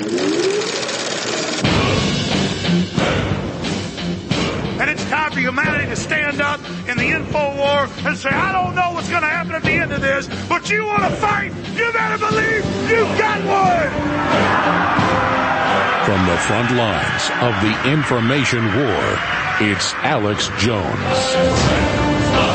And it's time for humanity to stand up in the info war and say, I don't know what's going to happen at the end of this, but you want to fight, you better believe you got one! From the front lines of the information war, it's Alex Jones.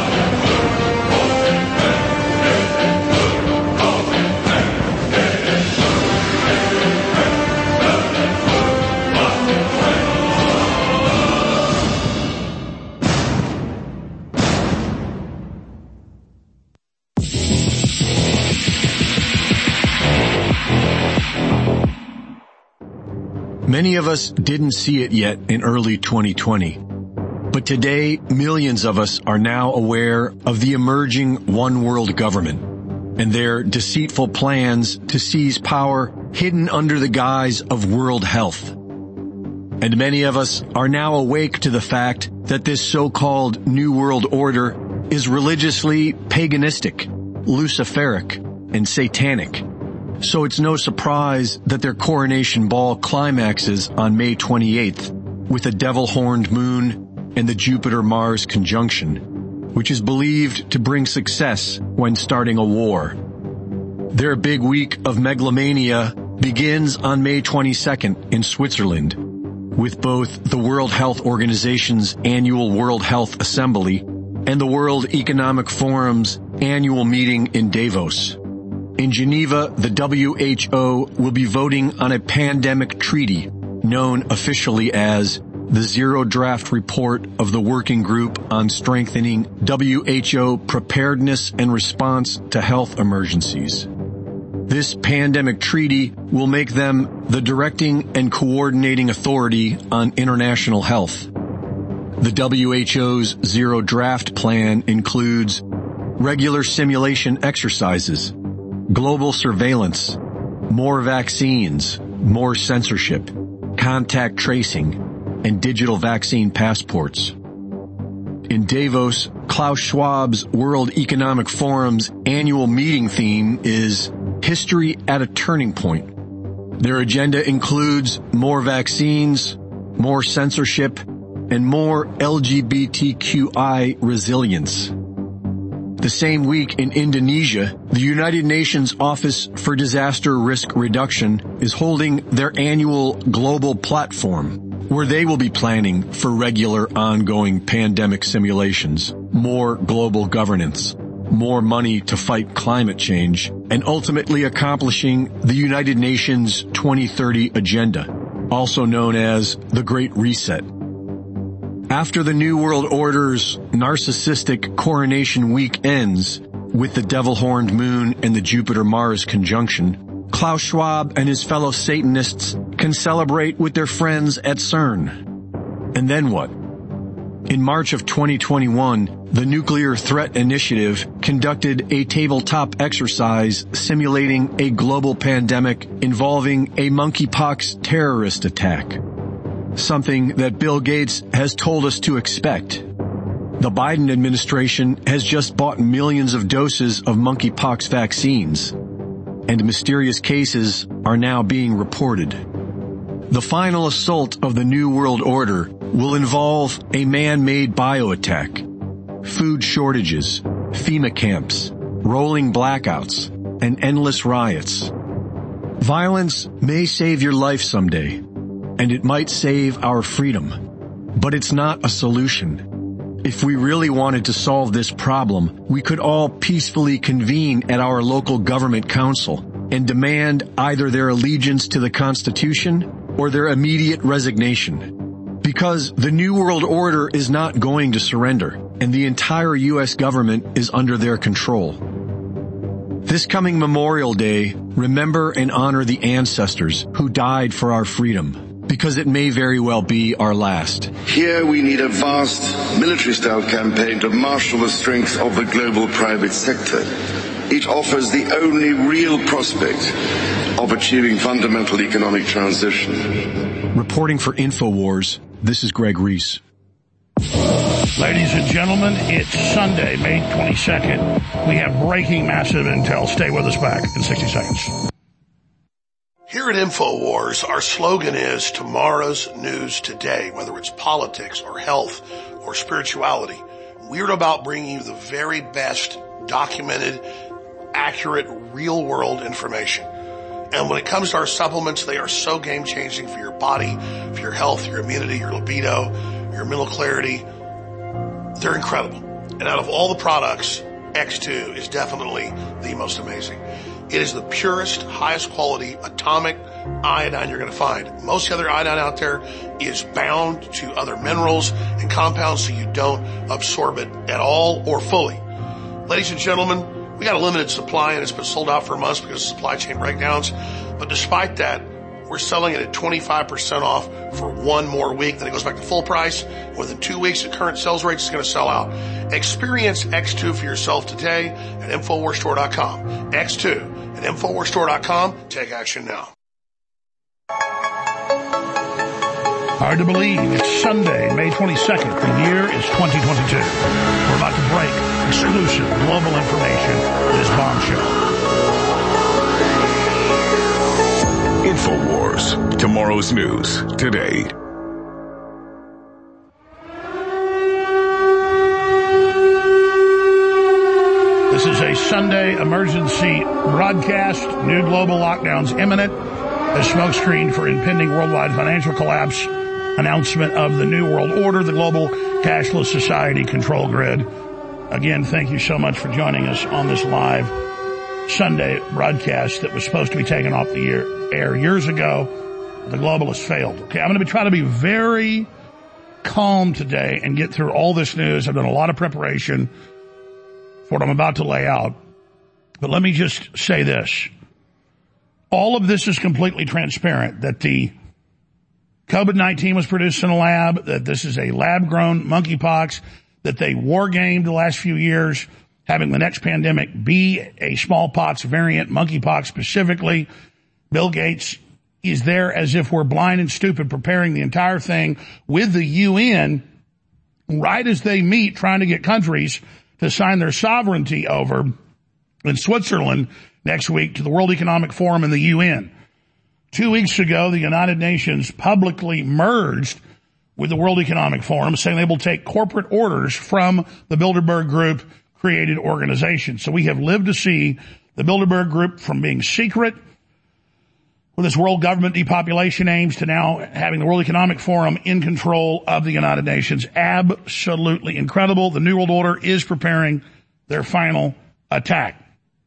Many of us didn't see it yet in early 2020. But today, millions of us are now aware of the emerging one world government and their deceitful plans to seize power hidden under the guise of world health. And many of us are now awake to the fact that this so-called New World Order is religiously paganistic, luciferic, and satanic. So it's no surprise that their coronation ball climaxes on May 28th with a devil-horned moon and the Jupiter-Mars conjunction, which is believed to bring success when starting a war. Their big week of megalomania begins on May 22nd in Switzerland, with both the World Health Organization's annual World Health Assembly and the World Economic Forum's annual meeting in Davos. In Geneva, the WHO will be voting on a pandemic treaty known officially as the Zero Draft Report of the Working Group on Strengthening WHO Preparedness and Response to Health Emergencies. This pandemic treaty will make them the directing and coordinating authority on international health. The WHO's Zero Draft Plan includes regular simulation exercises, global surveillance, more vaccines, more censorship, contact tracing, and digital vaccine passports. In Davos, Klaus Schwab's World Economic Forum's annual meeting theme is History at a Turning Point. Their agenda includes more vaccines, more censorship, and more LGBTQI resilience. The same week in Indonesia, the United Nations Office for Disaster Risk Reduction is holding their annual global platform, where they will be planning for regular ongoing pandemic simulations, more global governance, more money to fight climate change, and ultimately accomplishing the United Nations 2030 Agenda, also known as the Great Reset. After the New World Order's narcissistic coronation week ends with the devil-horned moon and the Jupiter-Mars conjunction, Klaus Schwab and his fellow Satanists can celebrate with their friends at CERN. And then what? In March of 2021, the Nuclear Threat Initiative conducted a tabletop exercise simulating a global pandemic involving a monkeypox terrorist attack. Something that Bill Gates has told us to expect. The Biden administration has just bought millions of doses of monkeypox vaccines, and mysterious cases are now being reported. The final assault of the New World Order will involve a man-made bioattack, food shortages, FEMA camps, rolling blackouts, and endless riots. Violence may save your life someday, and it might save our freedom, but it's not a solution. If we really wanted to solve this problem, we could all peacefully convene at our local government council and demand either their allegiance to the Constitution or their immediate resignation. Because the New World Order is not going to surrender, and the entire U.S. government is under their control. This coming Memorial Day, remember and honor the ancestors who died for our freedom, because it may very well be our last. Here we need a vast military-style campaign to marshal the strength of the global private sector. It offers the only real prospect of achieving fundamental economic transition. Reporting for InfoWars, this is Greg Reese. Ladies and gentlemen, it's Sunday, May 22nd. We have breaking massive intel. Stay with us, back in 60 seconds. Here at InfoWars, our slogan is tomorrow's news today, whether it's politics or health or spirituality. We're about bringing you the very best documented, accurate, real-world information. And when it comes to our supplements, they are so game-changing for your body, for your health, your immunity, your libido, your mental clarity. They're incredible. And out of all the products, X2 is definitely the most amazing. It is the purest, highest quality atomic iodine you're going to find. Most of the other iodine out there is bound to other minerals and compounds, so you don't absorb it at all or fully. Ladies and gentlemen, we got a limited supply and it's been sold out for months because of supply chain breakdowns. But despite that, we're selling it at 25% off for one more week. Then it goes back to full price. Within 2 weeks at current sales rates, it's going to sell out. Experience X2 for yourself today at InfoWarsStore.com. X2 at InfoWarsStore.com. Take action now. Hard to believe. It's Sunday, May 22nd. The year is 2022. We're about to break exclusive global information with this bombshell. InfoWars. Tomorrow's news today. This is a Sunday emergency broadcast. New global lockdowns imminent. A smokescreen for impending worldwide financial collapse. Announcement of the New World Order, the global cashless society control grid. Again, thank you so much for joining us on this live Sunday broadcast that was supposed to be taken off the air years ago. The globalists failed. Okay, I'm going to try to be very calm today and get through all this news. I've done a lot of preparation for what I'm about to lay out. But let me just say this. All of this is completely transparent, that the COVID-19 was produced in a lab, that this is a lab-grown monkeypox, that they war-gamed the last few years, having the next pandemic be a smallpox variant, monkeypox specifically. Bill Gates is there as if we're blind and stupid, preparing the entire thing with the UN right as they meet, trying to get countries to sign their sovereignty over in Switzerland next week to the World Economic Forum and the UN. 2 weeks ago, the United Nations publicly merged with the World Economic Forum, saying they will take corporate orders from the Bilderberg Group created organization. So we have lived to see the Bilderberg Group from being secret with its world government depopulation aims to now having the World Economic Forum in control of the United Nations. Absolutely incredible. The New World Order is preparing their final attack.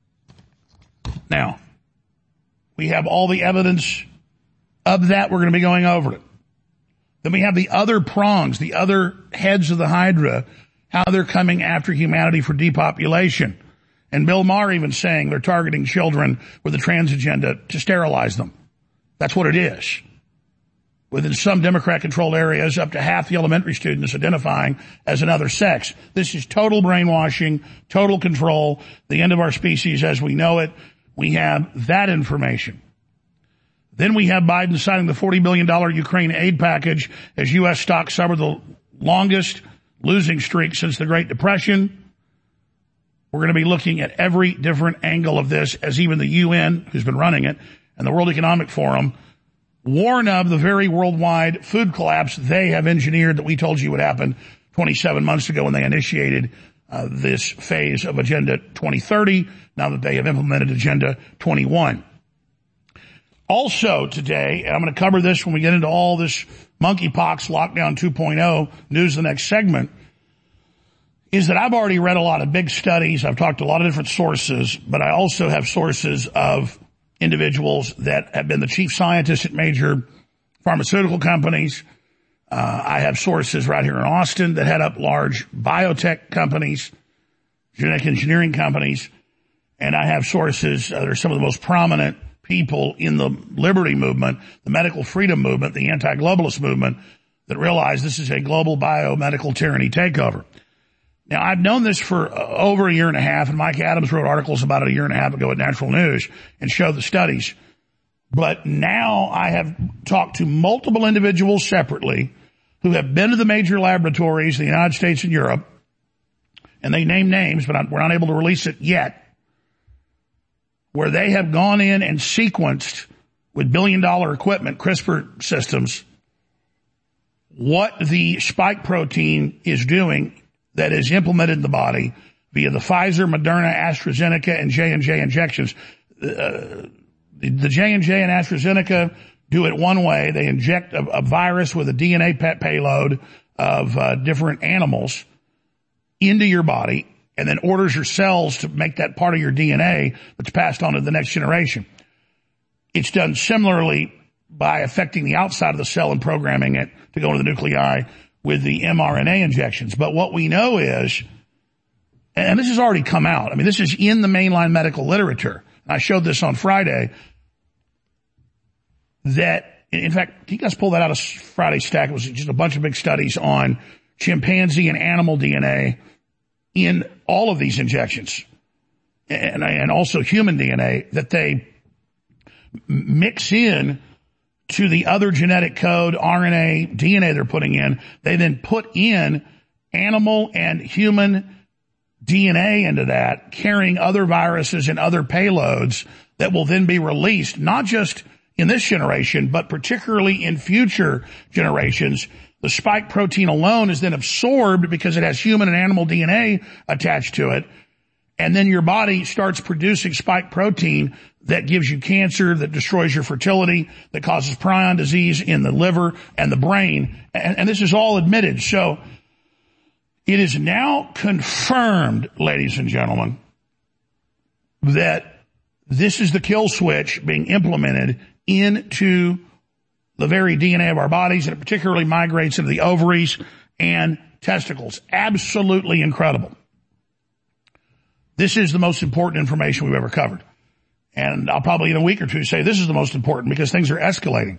Now, we have all the evidence of that. We're going to be going over it. Then we have the other prongs, the other heads of the Hydra, how they're coming after humanity for depopulation. And Bill Maher even saying they're targeting children with a trans agenda to sterilize them. That's what it is. Within some Democrat-controlled areas, up to half the elementary students identifying as another sex. This is total brainwashing, total control, the end of our species as we know it. We have that information. Then we have Biden signing the $40 billion Ukraine aid package as U.S. stocks suffer the longest losing streak since the Great Depression. We're going to be looking at every different angle of this as even the UN, who's been running it, and the World Economic Forum warn of the very worldwide food collapse they have engineered that we told you would happen 27 months ago when they initiated this phase of Agenda 2030, now that they have implemented Agenda 21. Also today, and I'm going to cover this when we get into all this monkeypox lockdown 2.0 news the next segment, is that I've already read a lot of big studies. I've talked to a lot of different sources, but I also have sources of individuals that have been the chief scientists at major pharmaceutical companies. I have sources right here in Austin that head up large biotech companies, genetic engineering companies, and I have sources that are some of the most prominent people in the liberty movement, the medical freedom movement, the anti-globalist movement that realize this is a global biomedical tyranny takeover. Now, I've known this for over a year and a half, and Mike Adams wrote articles about it a year and a half ago at Natural News and showed the studies. But now I have talked to multiple individuals separately who have been to the major laboratories in the United States and Europe, and they name names, but we're not able to release it yet, where they have gone in and sequenced with billion-dollar equipment, CRISPR systems, what the spike protein is doing that is implemented in the body via the Pfizer, Moderna, AstraZeneca, and J&J injections. The J&J and AstraZeneca do it one way. They inject a virus with a DNA payload of different animals into your body and then orders your cells to make that part of your DNA that's passed on to the next generation. It's done similarly by affecting the outside of the cell and programming it to go into the nuclei with the mRNA injections. But what we know is, and this has already come out, I mean, this is in the mainline medical literature. I showed this on Friday, that, in fact, you guys pull that out of Friday's stack. It was just a bunch of big studies on chimpanzee and animal DNA in all of these injections, and also human DNA, that they mix in to the other genetic code, RNA, DNA they're putting in. They then put in animal and human DNA into that, carrying other viruses and other payloads that will then be released, not just in this generation, but particularly in future generations. The spike protein alone is then absorbed because it has human and animal DNA attached to it. And then your body starts producing spike protein that gives you cancer, that destroys your fertility, that causes prion disease in the liver and the brain. And this is all admitted. So it is now confirmed, ladies and gentlemen, that this is the kill switch being implemented into the very DNA of our bodies, and it particularly migrates into the ovaries and testicles. Absolutely incredible. This is the most important information we've ever covered. And I'll probably in a week or two say this is the most important because things are escalating.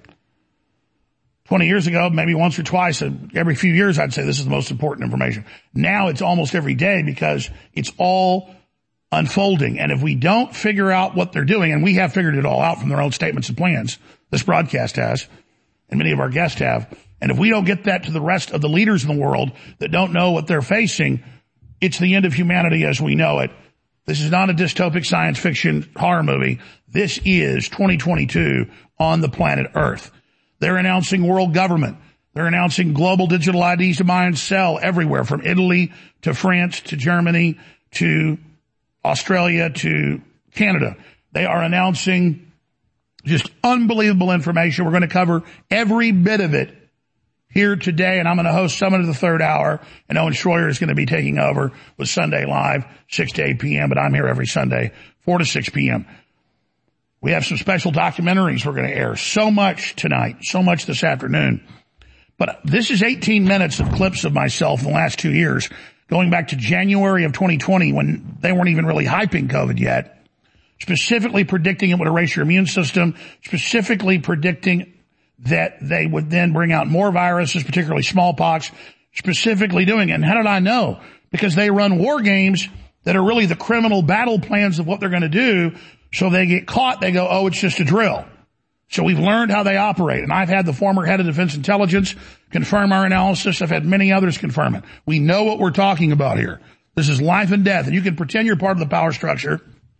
20 years ago, maybe once or twice, every few years, I'd say this is the most important information. Now it's almost every day because it's all unfolding. And if we don't figure out what they're doing, and we have figured it all out from their own statements and plans, this broadcast has, and many of our guests have, and if we don't get that to the rest of the leaders in the world that don't know what they're facing, it's the end of humanity as we know it. This is not a dystopic science fiction horror movie. This is 2022 on the planet Earth. They're announcing world government. They're announcing global digital IDs to buy and sell everywhere, from Italy to France to Germany to Australia to Canada. They are announcing just unbelievable information. We're going to cover every bit of it here today, and I'm going to host Summit of the Third Hour, and Owen Schroyer is going to be taking over with Sunday Live, 6 to 8 p.m., but I'm here every Sunday, 4 to 6 p.m. We have some special documentaries we're going to air. So much tonight, so much this afternoon. But this is 18 minutes of clips of myself in the last 2 years, going back to January of 2020 when they weren't even really hyping COVID yet, specifically predicting it would erase your immune system, specifically predicting that they would then bring out more viruses, particularly smallpox, specifically doing it. And how did I know? Because they run war games that are really the criminal battle plans of what they're going to do. So they get caught, they go, oh, it's just a drill. So we've learned how they operate. And I've had the former head of Defense Intelligence confirm our analysis. I've had many others confirm it. We know what we're talking about here. This is life and death. And you can pretend you're part of the power structure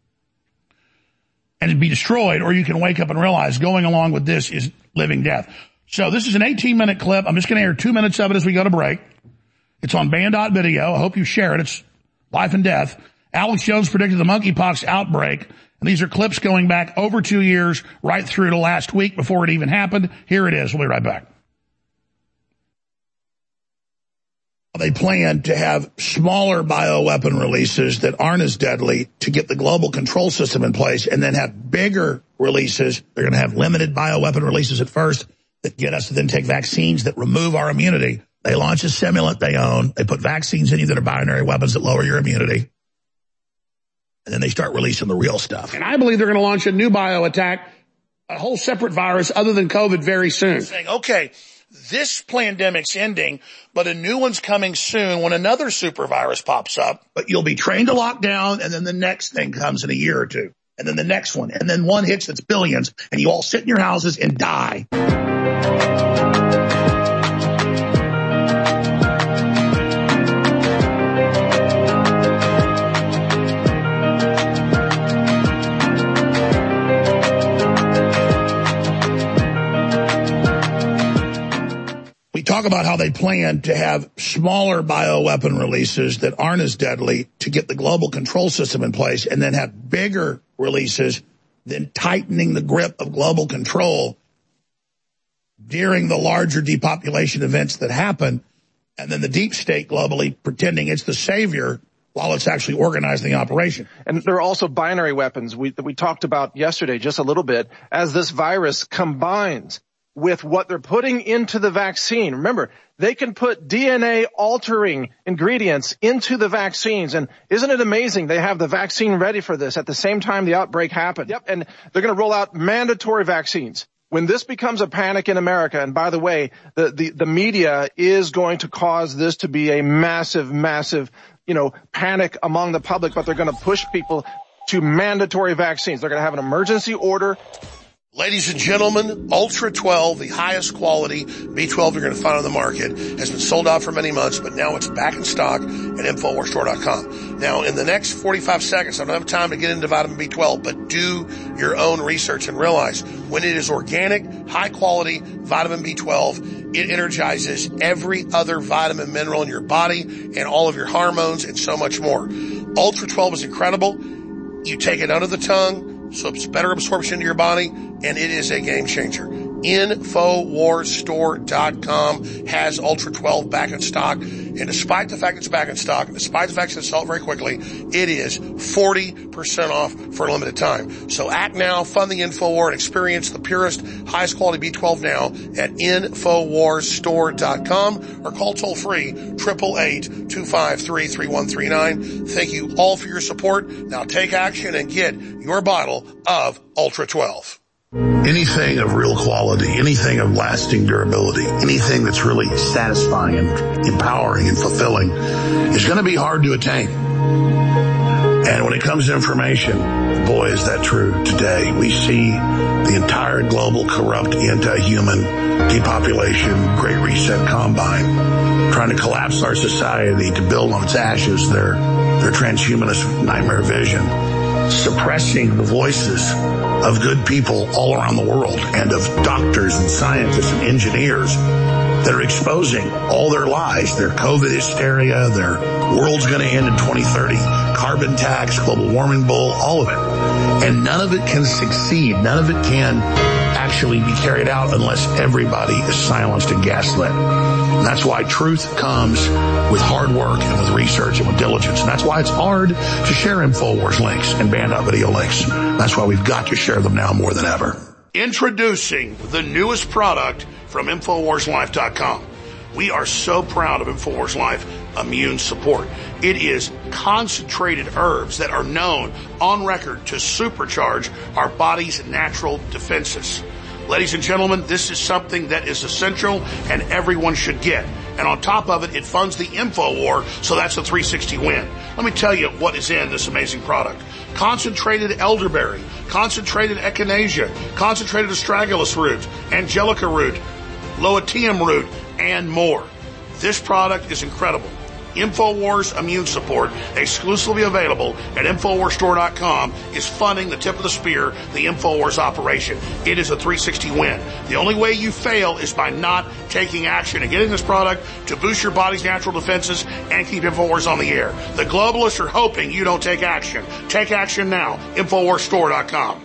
and be destroyed, or you can wake up and realize going along with this is living death. So this is an 18-minute clip. I'm just going to air 2 minutes of it as we go to break. It's on Band.video. I hope you share it. It's life and death. Alex Jones predicted the monkeypox outbreak. And these are clips going back over 2 years, right through to last week before it even happened. Here it is. We'll be right back. They plan to have smaller bioweapon releases that aren't as deadly to get the global control system in place, and then have bigger releases. They're going to have limited bioweapon releases at first that get us to then take vaccines that remove our immunity. They launch a simulant they own. They put vaccines in you that are binary weapons that lower your immunity. And then they start releasing the real stuff. And I believe they're going to launch a new bio attack, a whole separate virus other than COVID very soon. Saying, okay, this pandemic's ending, but a new one's coming soon when another super virus pops up. But you'll be trained to lock down, and then the next thing comes in a year or two. And then the next one. And then one hits that's billions, and you all sit in your houses and die. talk about how they plan to have smaller bioweapon releases that aren't as deadly to get the global control system in place, and then have bigger releases, then tightening the grip of global control during the larger depopulation events that happen, and then the deep state globally pretending it's the savior while it's actually organizing the operation. And there are also binary weapons that we talked about yesterday just a little bit, as this virus combines with what they're putting into the vaccine. Remember, they can put DNA-altering ingredients into the vaccines. And isn't it amazing they have the vaccine ready for this at the same time the outbreak happened? Yep, and they're going to roll out mandatory vaccines. When this becomes a panic in America, and by the way, the media is going to cause this to be a massive, panic among the public, but they're going to push people to mandatory vaccines. They're going to have an emergency order. Ladies and gentlemen, Ultra 12, the highest quality B12 you're going to find on the market, has been sold out for many months, but now it's back in stock at InfoWarsStore.com. Now, in the next 45 seconds, I don't have time to get into vitamin B12, but do your own research and realize when it is organic, high-quality vitamin B12, it energizes every other vitamin, mineral in your body and all of your hormones and so much more. Ultra 12 is incredible. You take it under the tongue, so it's better absorption into your body, and it is a game changer. InfoWarsStore.com has Ultra 12 back in stock, and despite the fact it's back in stock, and despite the fact it's sold very quickly, it is 40% off for a limited time. So act now, fund the InfoWar, and experience the purest, highest quality B12 now at InfoWarsStore.com, or call toll free 888-253-3139. Thank you all for your support. Now take action and get your bottle of Ultra 12. Anything of real quality, anything of lasting durability, anything that's really satisfying and empowering and fulfilling is going to be hard to attain. And when it comes to information, boy, is that true today. We see the entire global corrupt anti-human depopulation, Great Reset combine trying to collapse our society to build on its ashes their transhumanist nightmare vision, suppressing the voices of good people all around the world and of doctors and scientists and engineers that are exposing all their lies, their COVID hysteria, their world's going to end in 2030, carbon tax, global warming bull, all of it. And none of it can succeed. None of it can actually be carried out unless everybody is silenced and gaslit. And that's why truth comes with hard work and with research and with diligence. And that's why it's hard to share InfoWars links and Band.video links. That's why we've got to share them now more than ever. Introducing the newest product from InfoWarsLife.com. We are so proud of InfoWars Life Immune Support. It is concentrated herbs that are known on record to supercharge our body's natural defenses. Ladies and gentlemen, this is something that is essential and everyone should get. And on top of it, it funds the InfoWar, so that's a 360 win. Let me tell you what is in this amazing product. Concentrated elderberry, concentrated echinacea, concentrated astragalus root, angelica root, loetium root, and more. This product is incredible. InfoWars Immune Support, exclusively available at InfoWarsStore.com, is funding the tip of the spear, the InfoWars operation. It is a 360 win. The only way you fail is by not taking action and getting this product to boost your body's natural defenses and keep InfoWars on the air. The globalists are hoping you don't take action. Take action now. InfoWarsStore.com.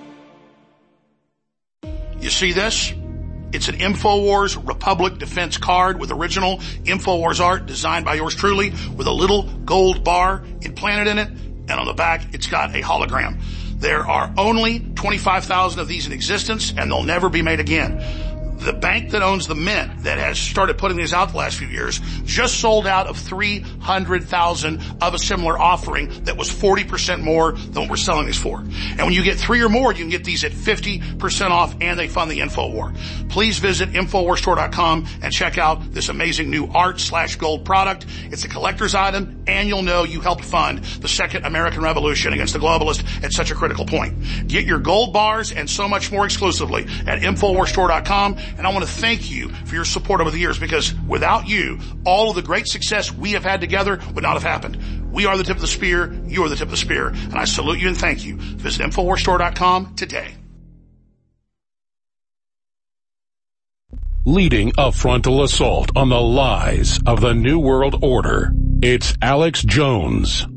You see this? It's an InfoWars Republic Defense card with original InfoWars art designed by yours truly with a little gold bar implanted in it. And on the back, it's got a hologram. There are only 25,000 of these in existence, and they'll never be made again. The bank that owns the mint that has started putting these out the last few years just sold out of 300,000 of a similar offering that was 40% more than what we're selling these for. And when you get 3 or more, you can get these at 50% off, and they fund the InfoWar. Please visit InfoWarsStore.com and check out this amazing new art/gold product. It's a collector's item, and you'll know you helped fund the Second American Revolution against the globalists at such a critical point. Get your gold bars and so much more exclusively at InfoWarsStore.com. And I want to thank you for your support over the years, because without you, all of the great success we have had together would not have happened. We are the tip of the spear. You are the tip of the spear. And I salute you and thank you. Visit InfoWarsStore.com today. leading a frontal assault on the lies of the New World Order. It's Alex Jones.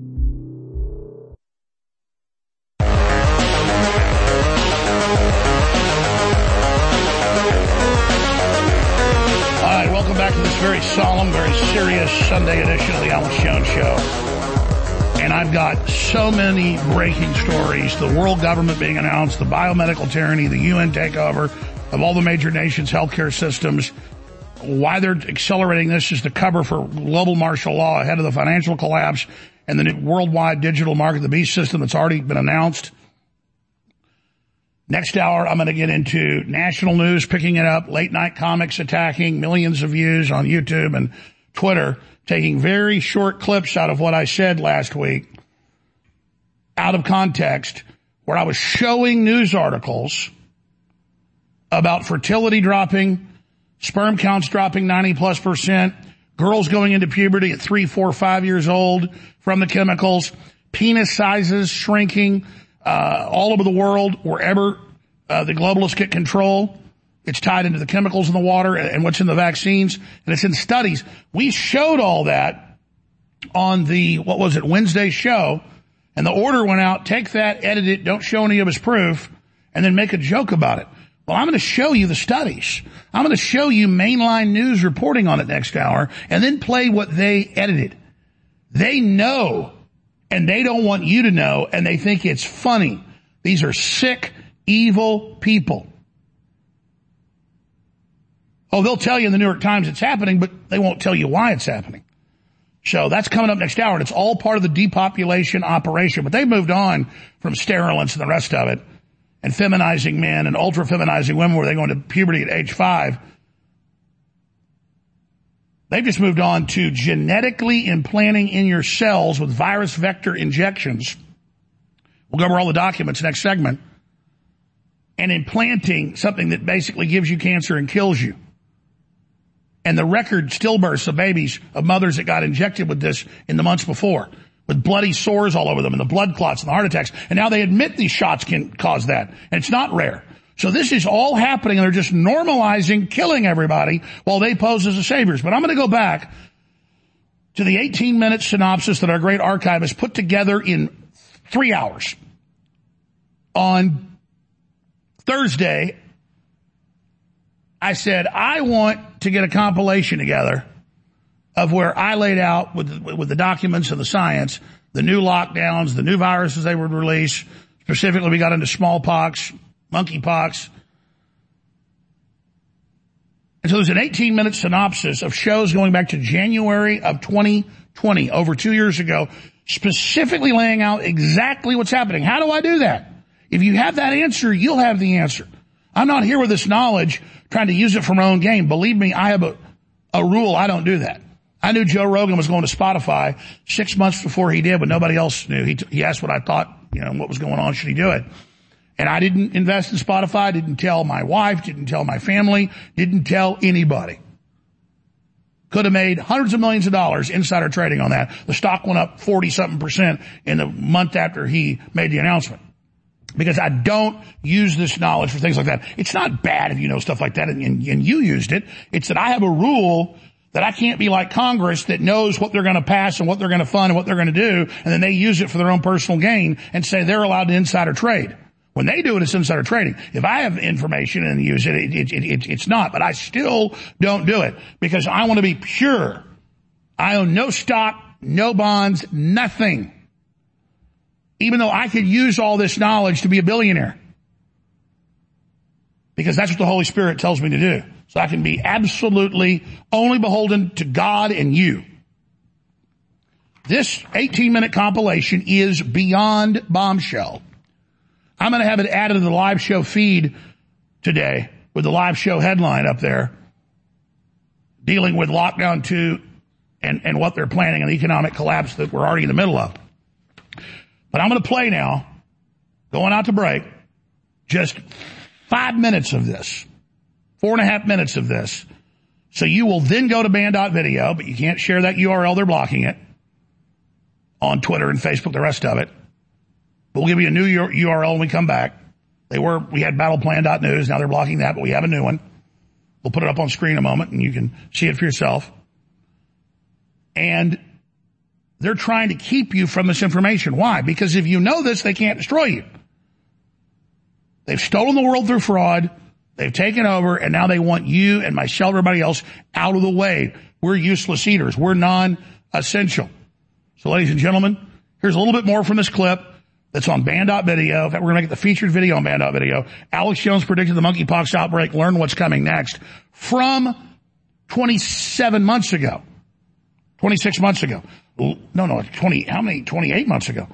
Welcome back to this very solemn, very serious Sunday edition of the Alex Jones Show. And I've got so many breaking stories. The world government being announced, the biomedical tyranny, the UN takeover of all the major nations' healthcare systems. Why they're accelerating this is to cover for global martial law ahead of the financial collapse and the new worldwide digital market, the beast system that's already been announced. Next hour, I'm going to get into national news picking it up, late night comics attacking, millions of views on YouTube and Twitter, taking very short clips out of what I said last week, out of context, where I was showing news articles about fertility dropping, sperm counts dropping 90+%, girls going into puberty at 3, 4, 5 years old from the chemicals, penis sizes shrinking, all over the world, wherever the globalists get control. It's tied into the chemicals in the water and what's in the vaccines, and it's in studies. We showed all that on the, Wednesday show, and the order went out, take that, edit it, don't show any of his proof, and then make a joke about it. Well, I'm going to show you the studies. I'm going to show you mainline news reporting on it next hour, and then play what they edited. They know, and they don't want you to know, and they think it's funny. These are sick, evil people. Oh, they'll tell you in the New York Times it's happening, but they won't tell you why it's happening. So that's coming up next hour, and it's all part of the depopulation operation. But they've moved on from sterilants and the rest of it, and feminizing men and ultra-feminizing women where they go into puberty at age 5. They've just moved on to genetically implanting in your cells with virus vector injections. We'll go over all the documents next segment. And implanting something that basically gives you cancer and kills you. And the record stillbirths of babies, of mothers that got injected with this in the months before, with bloody sores all over them and the blood clots and the heart attacks. And now they admit these shots can cause that. And it's not rare. So this is all happening, and they're just normalizing killing everybody while they pose as the saviors. But I'm going to go back to the 18-minute synopsis that our great archivist put together in 3 hours. On Thursday, I said, I want to get a compilation together of where I laid out with the documents and the science, the new lockdowns, the new viruses they would release. Specifically, we got into smallpox, monkeypox. And so there's an 18-minute synopsis of shows going back to January of 2020, over 2 years ago, specifically laying out exactly what's happening. How do I do that? If you have that answer, you'll have the answer. I'm not here with this knowledge trying to use it for my own gain. Believe me, I have a rule. I don't do that. I knew Joe Rogan was going to Spotify 6 months before he did, but nobody else knew. He asked what I thought, what was going on. Should he do it? And I didn't invest in Spotify, didn't tell my wife, didn't tell my family, didn't tell anybody. Could have made hundreds of millions of dollars insider trading on that. The stock went up 40-something% in the month after he made the announcement. Because I don't use this knowledge for things like that. It's not bad if you know stuff like that and you used it. It's that I have a rule that I can't be like Congress that knows what they're going to pass and what they're going to fund and what they're going to do, and then they use it for their own personal gain and say they're allowed to insider trade. When they do it, it's insider trading. If I have information and use it, it's not. But I still don't do it because I want to be pure. I own no stock, no bonds, nothing. Even though I could use all this knowledge to be a billionaire. Because that's what the Holy Spirit tells me to do. So I can be absolutely only beholden to God and you. This 18-minute compilation is beyond bombshell. I'm going to have it added to the live show feed today with the live show headline up there dealing with lockdown 2 and what they're planning and the economic collapse that we're already in the middle of. But I'm going to play now, going out to break, just 5 minutes of this, 4.5 minutes of this. So you will then go to band.video, but you can't share that URL. They're blocking it on Twitter and Facebook, the rest of it. We'll give you a new URL when we come back. We had battleplan.news. Now they're blocking that, but we have a new one. We'll put it up on screen in a moment, and you can see it for yourself. And they're trying to keep you from this information. Why? Because if you know this, they can't destroy you. They've stolen the world through fraud. They've taken over, and now they want you and myself, everybody else, out of the way. We're useless eaters. We're non-essential. So, ladies and gentlemen, here's a little bit more from this clip that's on Band.video. In fact, we're going to make it the featured video on Band.video. Alex Jones predicted the monkeypox outbreak. Learn what's coming next from 27 months ago. 26 months ago. No, 28 months ago.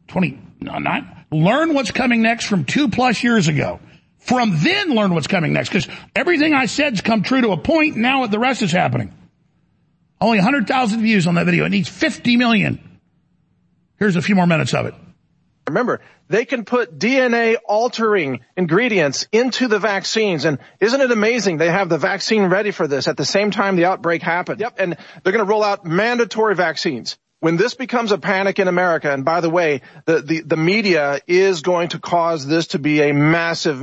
Learn what's coming next from 2+ years ago. From then, learn what's coming next. Because everything I said's come true to a point. Now the rest is happening. Only 100,000 views on that video. It needs 50 million. Here's a few more minutes of it. Remember, they can put DNA-altering ingredients into the vaccines. And isn't it amazing they have the vaccine ready for this at the same time the outbreak happened? Yep, and they're going to roll out mandatory vaccines. When this becomes a panic in America, and by the way, the media is going to cause this to be a massive,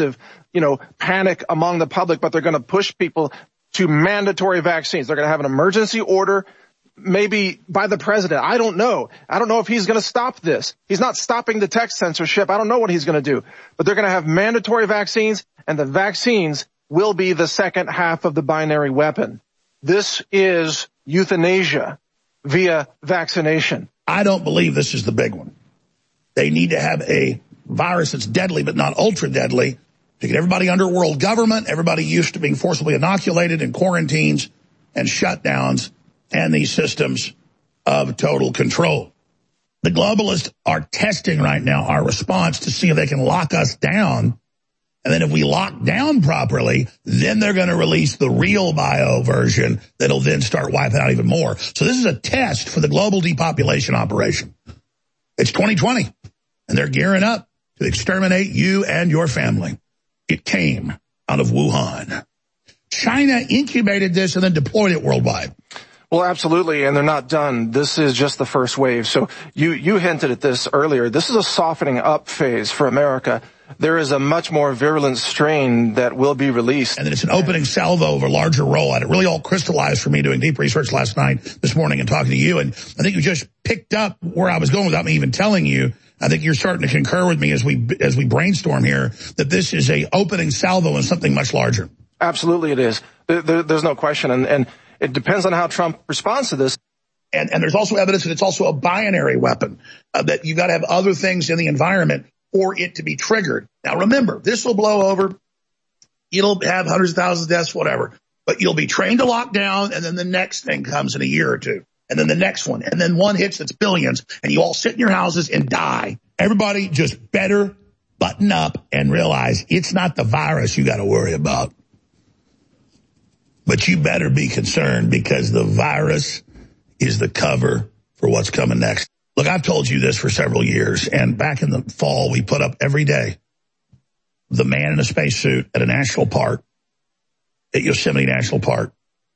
panic among the public, but they're going to push people to mandatory vaccines. They're going to have an emergency order, maybe by the president. I don't know. I don't know if he's going to stop this. He's not stopping the text censorship. I don't know what he's going to do. But they're going to have mandatory vaccines, and the vaccines will be the second half of the binary weapon. This is euthanasia via vaccination. I don't believe this is the big one. They need to have a virus that's deadly but not ultra deadly to get everybody under world government, everybody used to being forcibly inoculated in quarantines and shutdowns and these systems of total control. The globalists are testing right now our response to see if they can lock us down. And then if we lock down properly, then they're going to release the real bio version that'll then start wiping out even more. So this is a test for the global depopulation operation. It's 2020, and they're gearing up to exterminate you and your family. It came out of Wuhan. China incubated this and then deployed it worldwide. Well, absolutely, and they're not done. This is just the first wave. So you hinted at this earlier. This is a softening up phase for America. There is a much more virulent strain that will be released. And then it's an opening salvo of a larger rollout. It really all crystallized for me doing deep research last night, this morning, and talking to you. And I think you just picked up where I was going without me even telling you. I think you're starting to concur with me as we brainstorm here that this is a opening salvo and something much larger. Absolutely it is. There's no question. And it depends on how Trump responds to this. And there's also evidence that it's also a binary weapon, that you've got to have other things in the environment for it to be triggered. Now, remember, this will blow over. It'll have hundreds of thousands of deaths, whatever. But you'll be trained to lock down, and then the next thing comes in a year or two. And then the next one. And then one hits that's billions, and you all sit in your houses and die. Everybody just better button up and realize it's not the virus you got to worry about. But you better be concerned because the virus is the cover for what's coming next. Look, I've told you this for several years, and back in the fall, we put up every day the man in a spacesuit at a national park, at Yosemite National Park.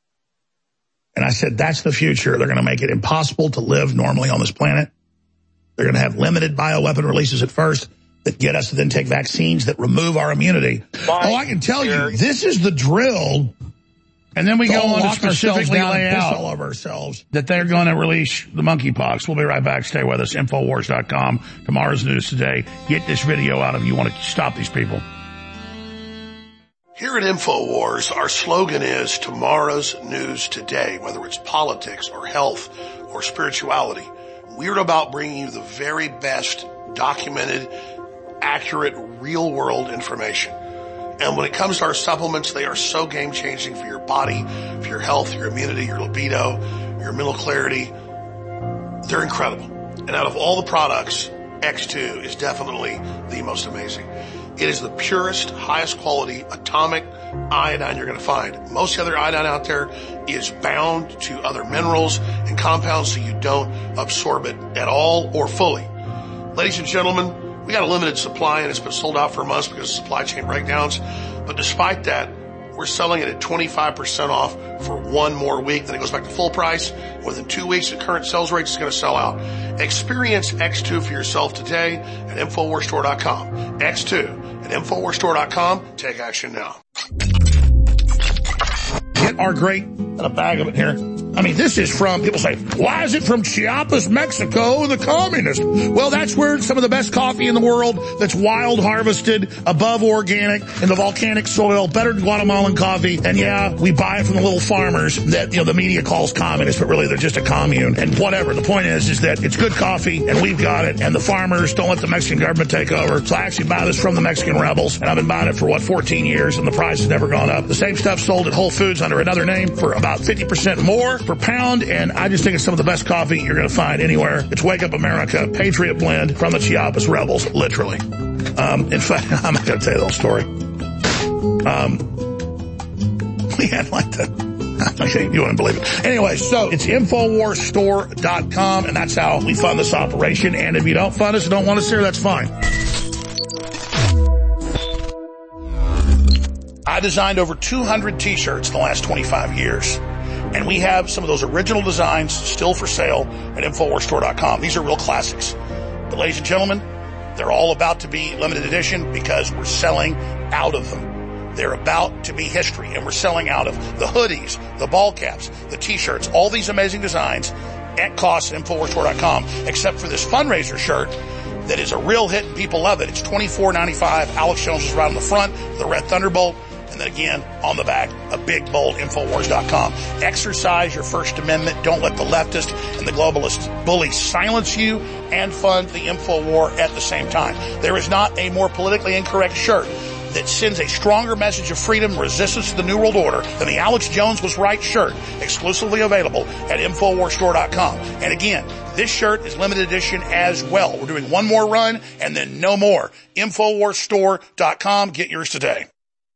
And I said, that's the future. They're going to make it impossible to live normally on this planet. They're going to have limited bioweapon releases at first that get us to then take vaccines that remove our immunity. I can tell you, this is the drill. And then we go on to specifically lay out all of ourselves that they're going to release the monkeypox. We'll be right back. Stay with us. Infowars.com. Tomorrow's news today. Get this video out if you want to stop these people. Here at InfoWars, our slogan is tomorrow's news today, whether it's politics or health or spirituality. We're about bringing you the very best documented, accurate, real-world information. And when it comes to our supplements, they are so game-changing for your body, for your health, your immunity, your libido, your mental clarity. They're incredible. And out of all the products, X2 is definitely the most amazing. It is the purest, highest quality atomic iodine you're going to find. Most other iodine out there is bound to other minerals and compounds so you don't absorb it at all or fully. Ladies and gentlemen, we got a limited supply and it's been sold out for months because of supply chain breakdowns. But despite that, we're selling it at 25% off for one more week. Then it goes back to full price. Within 2 weeks at current sales rates, it's going to sell out. Experience X2 for yourself today at InfoWarsStore.com. X2 at InfoWarsStore.com. Take action now. at our great, got a bag of it here. I mean, this is from, people say, why is it from Chiapas, Mexico, the communist? Well, that's where some of the best coffee in the world that's wild harvested, above organic, in the volcanic soil, better than Guatemalan coffee. And yeah, we buy it from the little farmers that, the media calls communists, but really they're just a commune. And whatever. The point is that it's good coffee and we've got it, and the farmers don't let the Mexican government take over. So I actually buy this from the Mexican rebels, and I've been buying it for 14 years, and the price has never gone up. The same stuff sold at Whole Foods under another name for about 50% more per pound, and I just think it's some of the best coffee you're going to find anywhere. It's Wake Up America Patriot Blend from the Chiapas Rebels, literally. In fact, I'm not going to tell you the whole story. We had like that. You wouldn't believe it. Anyway, so it's InfoWarsStore.com, and that's how we fund this operation. And if you don't fund us and don't want us here, that's fine. I designed over 200 T-shirts in the last 25 years. And we have some of those original designs still for sale at InfoWarsStore.com. These are real classics. But ladies and gentlemen, they're all about to be limited edition because we're selling out of them. They're about to be history, and we're selling out of the hoodies, the ball caps, the T-shirts, all these amazing designs at cost at InfoWarsStore.com, except for this fundraiser shirt that is a real hit and people love it. It's $24.95. Alex Jones is right on the front, the red Thunderbolt. And then again, on the back, a big, bold Infowars.com. Exercise your First Amendment. Don't let the leftist and the globalist bullies silence you, and fund the Infowar at the same time. There is not a more politically incorrect shirt that sends a stronger message of freedom and resistance to the New World Order than the Alex Jones Was Right shirt, exclusively available at InfoWarsStore.com. And again, this shirt is limited edition as well. We're doing one more run and then no more. InfoWarsStore.com. Get yours today.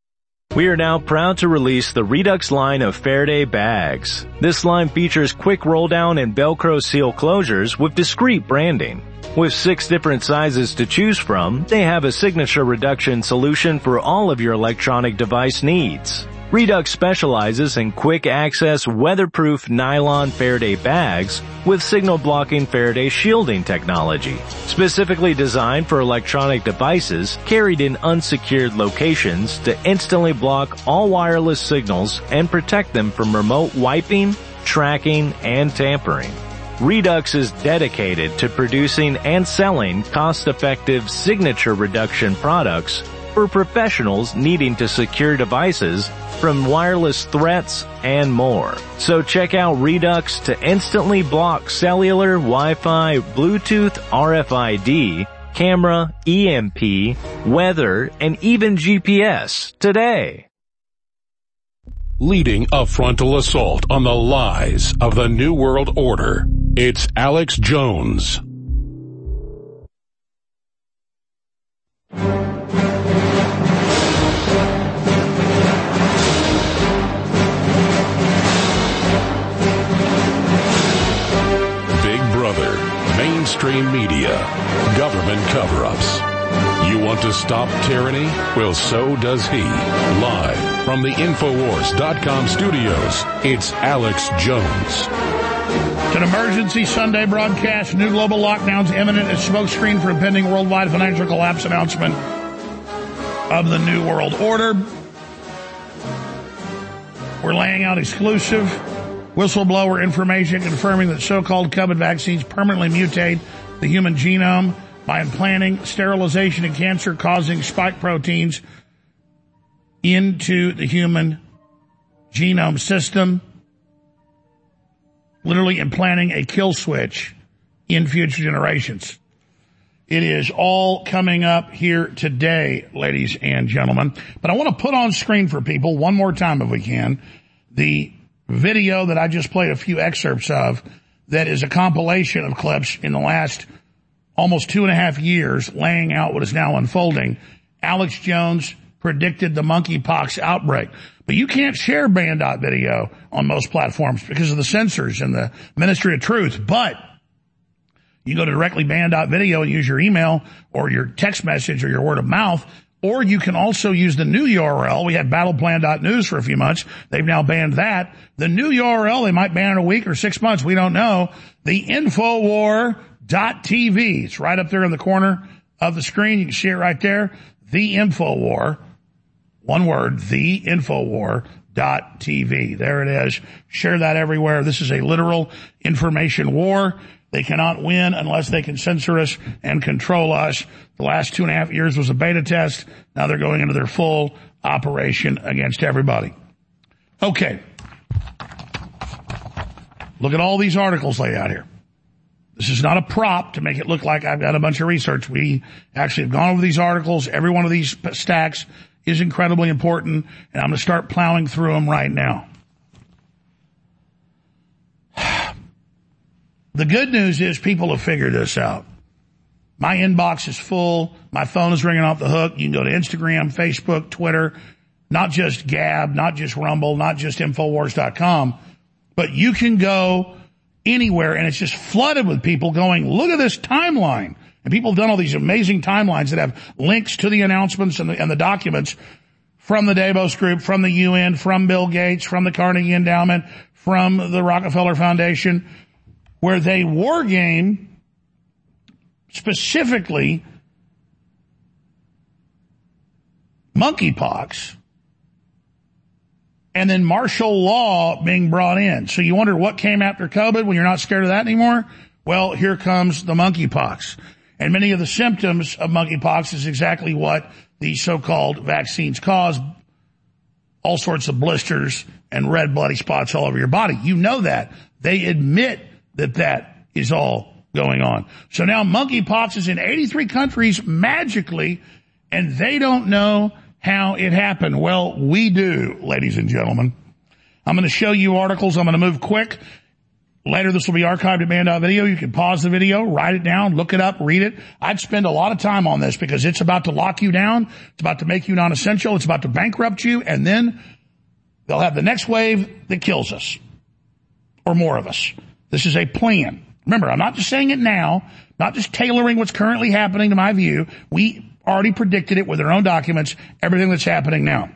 We are now proud to release the Redux line of Faraday bags. This line features quick roll down and Velcro seal closures with discreet branding. With 6 different sizes to choose from, they have a signature reduction solution for all of your electronic device needs. Redux specializes in quick access weatherproof nylon Faraday bags with signal blocking Faraday shielding technology, specifically designed for electronic devices carried in unsecured locations to instantly block all wireless signals and protect them from remote wiping, tracking, and tampering. Redux is dedicated to producing and selling cost-effective signature reduction products for professionals needing to secure devices from wireless threats and more. So check out Redux to instantly block cellular, Wi-Fi, Bluetooth, RFID, camera, EMP, weather, and even GPS today. Leading a frontal assault on the lies of the New World Order, it's Alex Jones. Mainstream media, government cover-ups. You want to stop tyranny? Well, so does he. Live from the Infowars.com studios, it's Alex Jones. It's an emergency Sunday broadcast. New global lockdowns imminent as smokescreen for impending worldwide financial collapse announcement of the New World Order. We're laying out exclusive whistleblower information confirming that so-called COVID vaccines permanently mutate the human genome by implanting sterilization and cancer-causing spike proteins into the human genome system, literally implanting a kill switch in future generations. It is all coming up here today, ladies and gentlemen. But I want to put on screen for people one more time, if we can, the video that I just played a few excerpts of that is a compilation of clips in the last almost 2.5 years laying out what is now unfolding. Alex Jones predicted the monkeypox outbreak. But you can't share Band.video video on most platforms because of the censors and the Ministry of Truth. But you go to directly Band.video video and use your email or your text message or your word of mouth. Or you can also use the new URL. We had battleplan.news for a few months. They've now banned that. The new URL, they might ban in a week or 6 months. We don't know. The Infowar.tv. It's right up there in the corner of the screen. You can see it right there. The Infowar. One word, theinfowar.tv. There it is. Share that everywhere. This is a literal information war. They cannot win unless they can censor us and control us. The last 2.5 years was a beta test. Now they're going into their full operation against everybody. Okay. Look at all these articles laid out here. This is not a prop to make it look like I've got a bunch of research. We actually have gone over these articles. Every one of these stacks is incredibly important, and I'm going to start plowing through them right now. The good news is people have figured this out. My inbox is full. My phone is ringing off the hook. You can go to Instagram, Facebook, Twitter, not just Gab, not just Rumble, not just Infowars.com, but you can go anywhere, and it's just flooded with people going, look at this timeline. And people have done all these amazing timelines that have links to the announcements and the documents from the Davos Group, from the UN, from Bill Gates, from the Carnegie Endowment, from the Rockefeller Foundation, where they war game specifically monkeypox and then martial law being brought in. So you wonder what came after COVID when you're not scared of that anymore? Well, here comes the monkeypox. And many of the symptoms of monkeypox is exactly what these so-called vaccines cause. All sorts of blisters and red bloody spots all over your body. You know that. They admit that that is all going on. So now monkeypox is in 83 countries magically, and they don't know how it happened. Well, we do, ladies and gentlemen. I'm going to show you articles. I'm going to move quick. Later, this will be archived at man.video. You can pause the video, write it down, look it up, read it. I'd spend a lot of time on this because it's about to lock you down. It's about to make you non-essential. It's about to bankrupt you. And then they'll have the next wave that kills us or more of us. This is a plan. Remember, I'm not just saying it now, not just tailoring what's currently happening to my view. We already predicted it with their own documents, everything that's happening now.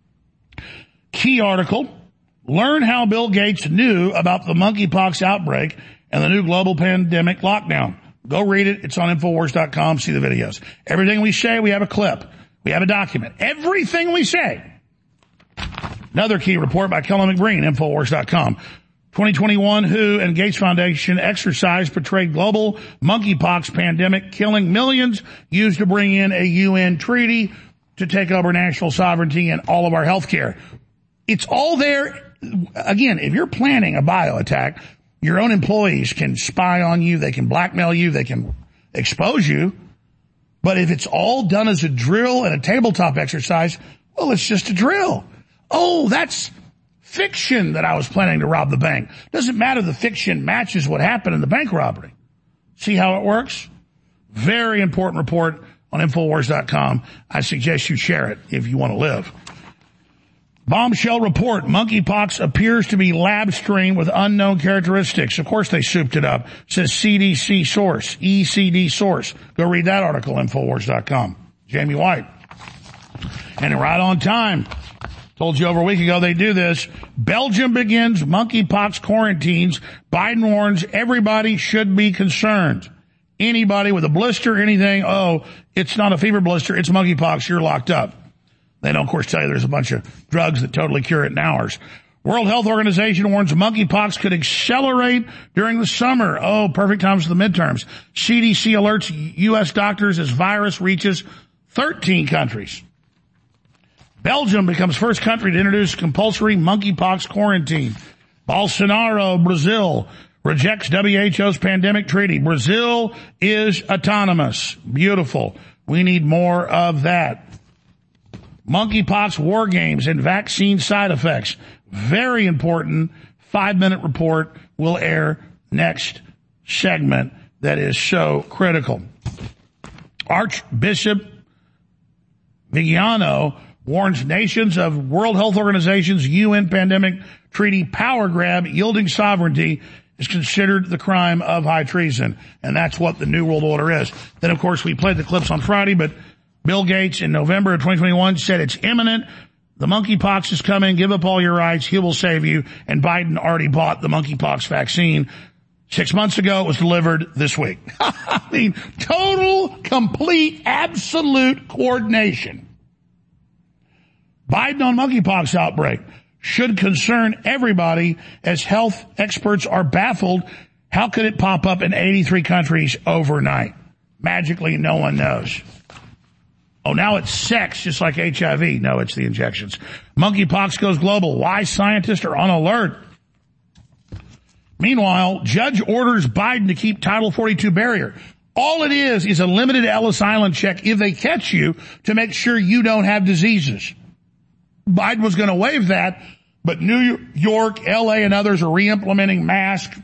Key article, learn how Bill Gates knew about the monkeypox outbreak and the new global pandemic lockdown. Go read it. It's on Infowars.com. See the videos. Everything we say, we have a clip. We have a document. Everything we say. Another key report by Kelly McBreen, Infowars.com. 2021 WHO and Gates Foundation exercise portrayed global monkeypox pandemic killing millions used to bring in a UN treaty to take over national sovereignty and all of our health care. It's all there. Again, if you're planning a bio attack, your own employees can spy on you, they can blackmail you, they can expose you. But if it's all done as a drill and a tabletop exercise, well, it's just a drill. Oh, that's fiction that I was planning to rob the bank. Doesn't matter, the fiction matches what happened in the bank robbery. See how it works? Very important report on Infowars.com. I suggest you share it if you want to live. Bombshell report. Monkeypox appears to be lab strain with unknown characteristics. Of course they souped it up. It says CDC source, ECD source. Go read that article, Infowars.com. Jamie White. And right on time. Told you over a week ago they do this. Belgium begins monkeypox quarantines. Biden warns everybody should be concerned. Anybody with a blister, anything, oh, it's not a fever blister, it's monkeypox, you're locked up. They don't, of course, tell you there's a bunch of drugs that totally cure it in hours. World Health Organization warns monkeypox could accelerate during the summer. Oh, perfect times for the midterms. CDC alerts U.S. doctors as virus reaches 13 countries. Belgium becomes first country to introduce compulsory monkeypox quarantine. Bolsonaro, Brazil, rejects WHO's pandemic treaty. Brazil is autonomous. Beautiful. We need more of that. Monkeypox war games and vaccine side effects. Very important. 5-minute report will air next segment that is so critical. Archbishop Vigiano warns nations of World Health Organization's UN pandemic treaty power grab yielding sovereignty is considered the crime of high treason. And that's what the New World Order is. Then, of course, we played the clips on Friday, but Bill Gates in November of 2021 said it's imminent. The monkeypox is coming. Give up all your rights. He will save you. And Biden already bought the monkeypox vaccine 6 months ago. It was delivered this week. I mean, total, complete, absolute coordination. Biden on monkeypox outbreak should concern everybody as health experts are baffled. How could it pop up in 83 countries overnight? Magically, no one knows. Oh, now it's sex, just like HIV. No, it's the injections. Monkeypox goes global. Why scientists are on alert. Meanwhile, judge orders Biden to keep Title 42 barrier. All it is a limited Ellis Island check if they catch you to make sure you don't have diseases. Biden was going to waive that, but New York, LA, and others are re-implementing masks,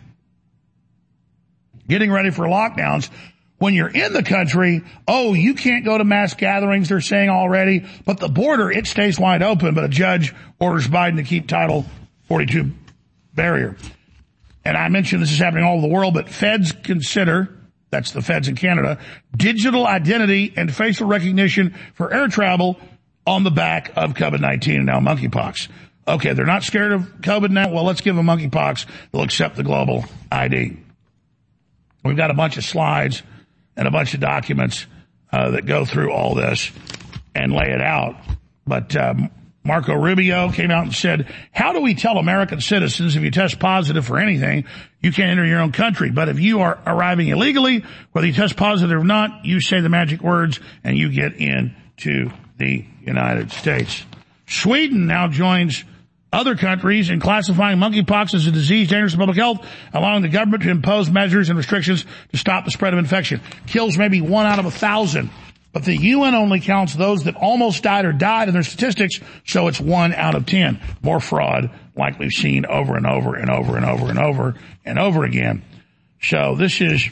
getting ready for lockdowns. When you're in the country, oh, you can't go to mass gatherings, they're saying already, but the border, it stays wide open, but a judge orders Biden to keep Title 42 barrier. And I mentioned this is happening all over the world, but feds consider, that's the feds in Canada, digital identity and facial recognition for air travel on the back of COVID-19 and now monkeypox. Okay, they're not scared of COVID now. Well, let's give them monkeypox. They'll accept the global ID. We've got a bunch of slides and a bunch of documents that go through all this and lay it out. But Marco Rubio came out and said, how do we tell American citizens if you test positive for anything, you can't enter your own country? But if you are arriving illegally, whether you test positive or not, you say the magic words and you get into the United States. Sweden now joins other countries in classifying monkeypox as a disease dangerous to public health, allowing the government to impose measures and restrictions to stop the spread of infection. Kills maybe 1 out of 1,000. But the UN only counts those that almost died or died in their statistics, so it's 1 out of 10. More fraud like we've seen over and over and over and over and over and over again. So this is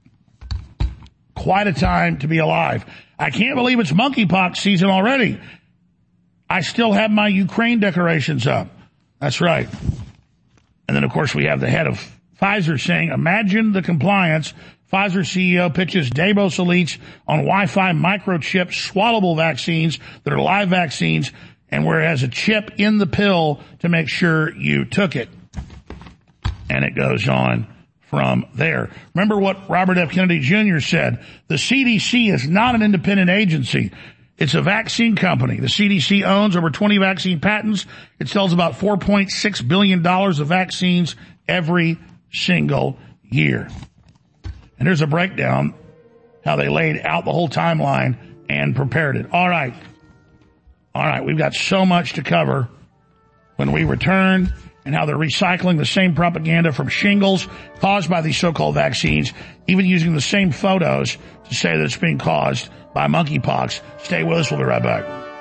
quite a time to be alive. I can't believe it's monkeypox season already. I still have my Ukraine decorations up. That's right. And then, of course, we have the head of Pfizer saying, imagine the compliance. Pfizer CEO pitches Davos elites on Wi-Fi microchip swallowable vaccines that are live vaccines and where it has a chip in the pill to make sure you took it. And it goes on from there. Remember what Robert F. Kennedy Jr. said. The CDC is not an independent agency. It's a vaccine company. The CDC owns over 20 vaccine patents. It sells about $4.6 billion of vaccines every single year. And here's a breakdown, how they laid out the whole timeline and prepared it. All right. We've got so much to cover when we return, and how they're recycling the same propaganda from shingles caused by these so-called vaccines, even using the same photos to say that it's being caused by monkeypox. Stay with us. We'll be right back.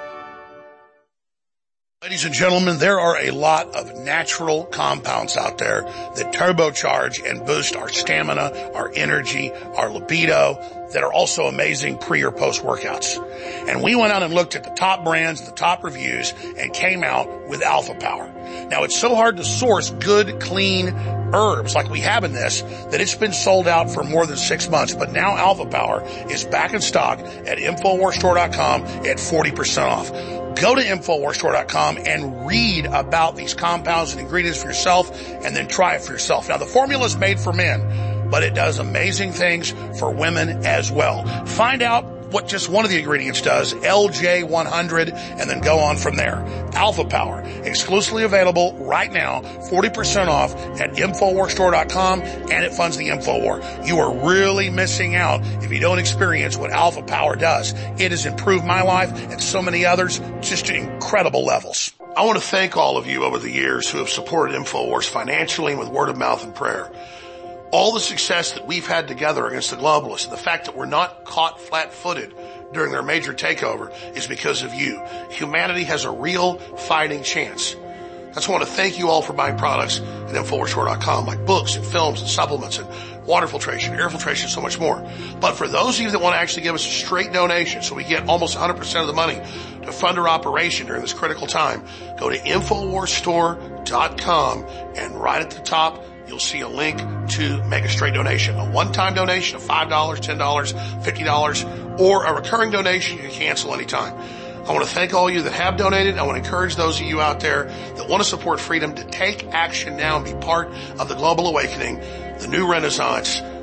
Ladies and gentlemen, there are a lot of natural compounds out there that turbocharge and boost our stamina, our energy, our libido, that are also amazing pre or post workouts. And we went out and looked at the top brands, the top reviews, and came out with Alpha Power. Now, it's so hard to source good, clean herbs like we have in this that it's been sold out for more than 6 months. But now Alpha Power is back in stock at InfoWarsStore.com at 40% off. Go to InfoWarsStore.com and read about these compounds and ingredients for yourself, and then try it for yourself. Now, the formula is made for men, but it does amazing things for women as well. Find out what just one of the ingredients does, LJ100, and then go on from there. Alpha Power, exclusively available right now, 40% off at InfoWarsStore.com, and it funds the InfoWar. You are really missing out if you don't experience what Alpha Power does. It has improved my life and so many others, just to incredible levels. I want to thank all of you over the years who have supported InfoWars financially and with word of mouth and prayer. All the success that we've had together against the globalists, and the fact that we're not caught flat-footed during their major takeover, is because of you. Humanity has a real fighting chance. That's why I want to thank you all for buying products at InfoWarsStore.com, like books and films and supplements and water filtration, air filtration, so much more. But for those of you that want to actually give us a straight donation, so we get almost 100% of the money to fund our operation during this critical time, go to InfoWarsStore.com, and right at the top, you'll see a link to make a straight donation. A one-time donation of $5, $10, $50, or a recurring donation you can cancel anytime. I want to thank all of you that have donated. I want to encourage those of you out there that want to support freedom to take action now and be part of the global awakening, the new renaissance,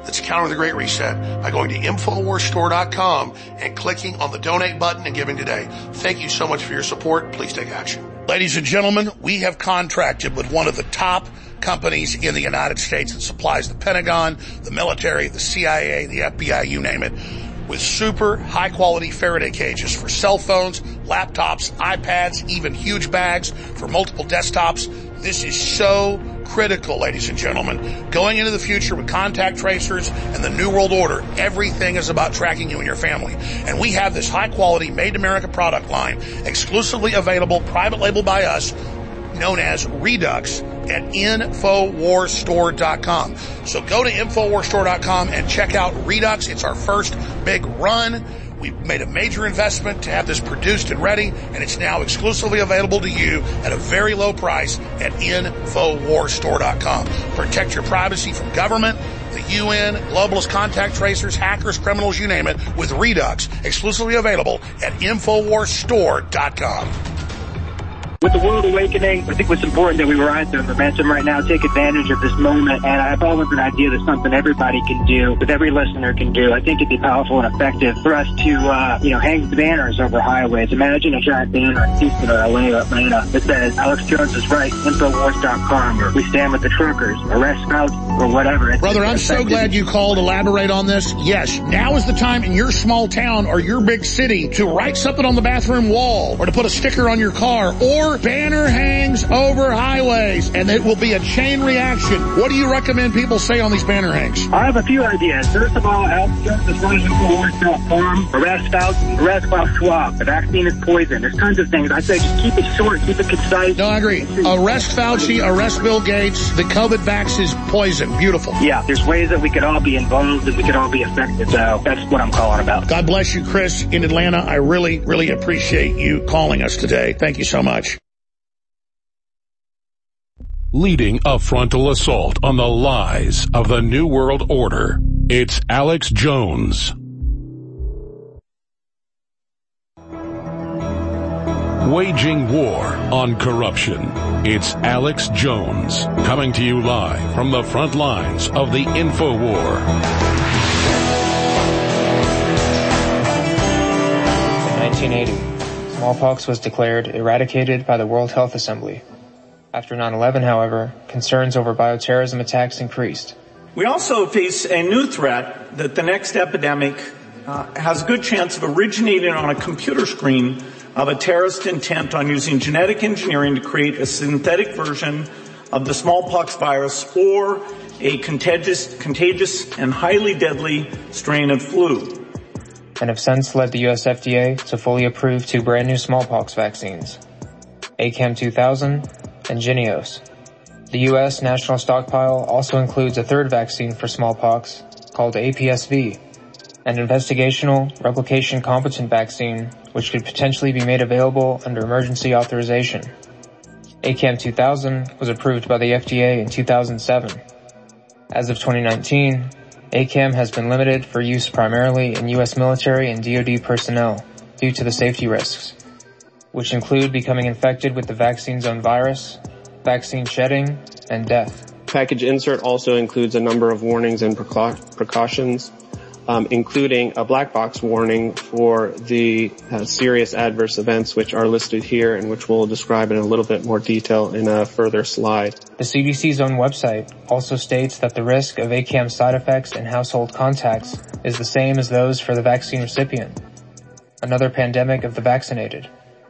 that's countering the Great Reset by going to InfoWarsStore.com and clicking on the donate button and giving today. Thank you so much for your support. Please take action. Ladies and gentlemen, we have contracted with one of the top companies in the United States that supplies the Pentagon, the military, the CIA, the FBI, you name it, with super high quality Faraday cages for cell phones, laptops, iPads, even huge bags for multiple desktops. This is so critical, ladies and gentlemen. Going into the future with contact tracers and the New World Order, everything is about tracking you and your family. And we have this high quality made in America product line exclusively available, private label by us, known as Redux at InfoWarsStore.com. So go to InfoWarsStore.com and check out Redux. It's our first big run. We've made a major investment to have this produced and ready, and it's now exclusively available to you at a very low price at InfoWarsStore.com. Protect your privacy from government, the UN, globalist contact tracers, hackers, criminals, you name it, with Redux, exclusively available at InfoWarsStore.com. With the world awakening, I think what's important that we ride the momentum right now, take advantage of this moment, and I thought it was an idea that's something everybody can do, that every listener can do. I think it'd be powerful and effective for us to, hang banners over highways. Imagine a giant banner in Houston or LA or Atlanta that says, Alex Jones is right, Infowars.com, or we stand with the truckers, arrest scouts, or whatever. Brother, I'm so glad you called. Elaborate on this. Yes, now is the time in your small town or your big city to write something on the bathroom wall or to put a sticker on your car or banner hangs over highways, and it will be a chain reaction. What do you recommend people say on these banner hangs? I have a few ideas. First of all, Alex Jones is running Infowars.com, arrest Klaus Schwab. The vaccine is poison. There's tons of things. I say just keep it short, keep it concise. No, I agree. Arrest Fauci, arrest Bill Gates. The COVID vax is poison. Beautiful. Yeah, there's ways that we could all be involved and we could all be affected. So that's what I'm calling about. God bless you, Chris, in Atlanta. I really, really appreciate you calling us today. Thank you so much. Leading a frontal assault on the lies of the New World Order, it's Alex Jones. Waging war on corruption, it's Alex Jones, coming to you live from the front lines of the InfoWar. In 1980, smallpox was declared eradicated by the World Health Assembly. After 9/11, however, concerns over bioterrorism attacks increased. We also face a new threat that the next epidemic has a good chance of originating on a computer screen of a terrorist intent on using genetic engineering to create a synthetic version of the smallpox virus or a contagious and highly deadly strain of flu. And have since led the U.S. FDA to fully approve 2 brand new smallpox vaccines, ACAM 2000 and Jynneos. The U.S. national stockpile also includes a third vaccine for smallpox called APSV, an investigational replication competent vaccine which could potentially be made available under emergency authorization. ACAM 2000 was approved by the FDA in 2007. As of 2019, ACAM has been limited for use primarily in U.S. military and DoD personnel due to the safety risks, which include becoming infected with the vaccine's own virus, vaccine shedding, and death. Package insert also includes a number of warnings and precautions, including a black box warning for the serious adverse events which are listed here and which we'll describe in a little bit more detail in a further slide. The CDC's own website also states that the risk of ACAM side effects in household contacts is the same as those for the vaccine recipient, another pandemic of the vaccinated.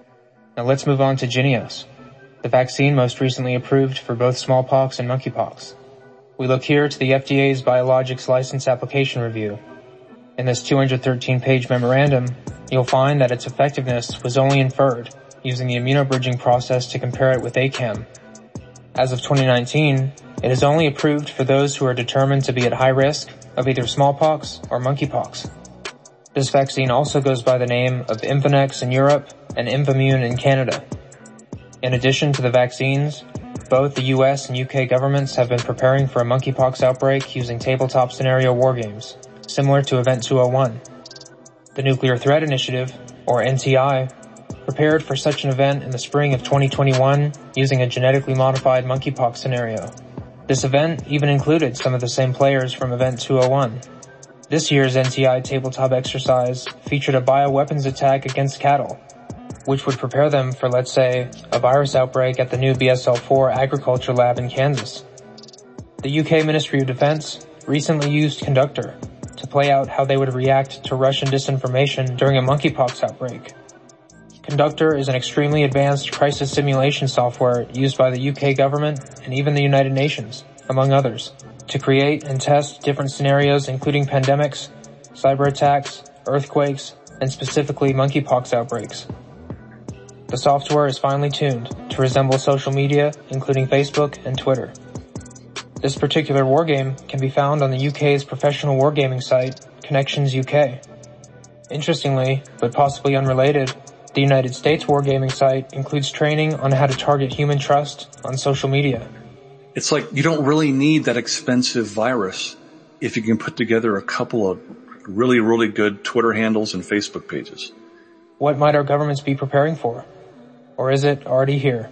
Now let's move on to Jynneos, the vaccine most recently approved for both smallpox and monkeypox. We look here to the FDA's Biologics License Application Review. In this 213-page memorandum, you'll find that its effectiveness was only inferred using the immunobridging process to compare it with ACAM. As of 2019, it is only approved for those who are determined to be at high risk of either smallpox or monkeypox. This vaccine also goes by the name of Imvanex in Europe and Imvamune in Canada. In addition to the vaccines, both the US and UK governments have been preparing for a monkeypox outbreak using tabletop scenario wargames, similar to Event 201. The Nuclear Threat Initiative, or NTI, prepared for such an event in the spring of 2021 using a genetically modified monkeypox scenario. This event even included some of the same players from Event 201. This year's NTI tabletop exercise featured a bioweapons attack against cattle, which would prepare them for, let's say, a virus outbreak at the new BSL-4 agriculture lab in Kansas. The UK Ministry of Defense recently used Conductor to play out how they would react to Russian disinformation during a monkeypox outbreak. Conductor is an extremely advanced crisis simulation software used by the UK government and even the United Nations, among others, to create and test different scenarios including pandemics, cyber attacks, earthquakes, and specifically monkeypox outbreaks. The software is finely tuned to resemble social media, including Facebook and Twitter. This particular wargame can be found on the UK's professional wargaming site, Connections UK. Interestingly, but possibly unrelated, the United States wargaming site includes training on how to target human trust on social media. It's like you don't really need that expensive virus if you can put together a couple of really, really good Twitter handles and Facebook pages. What might our governments be preparing for? Or is it already here?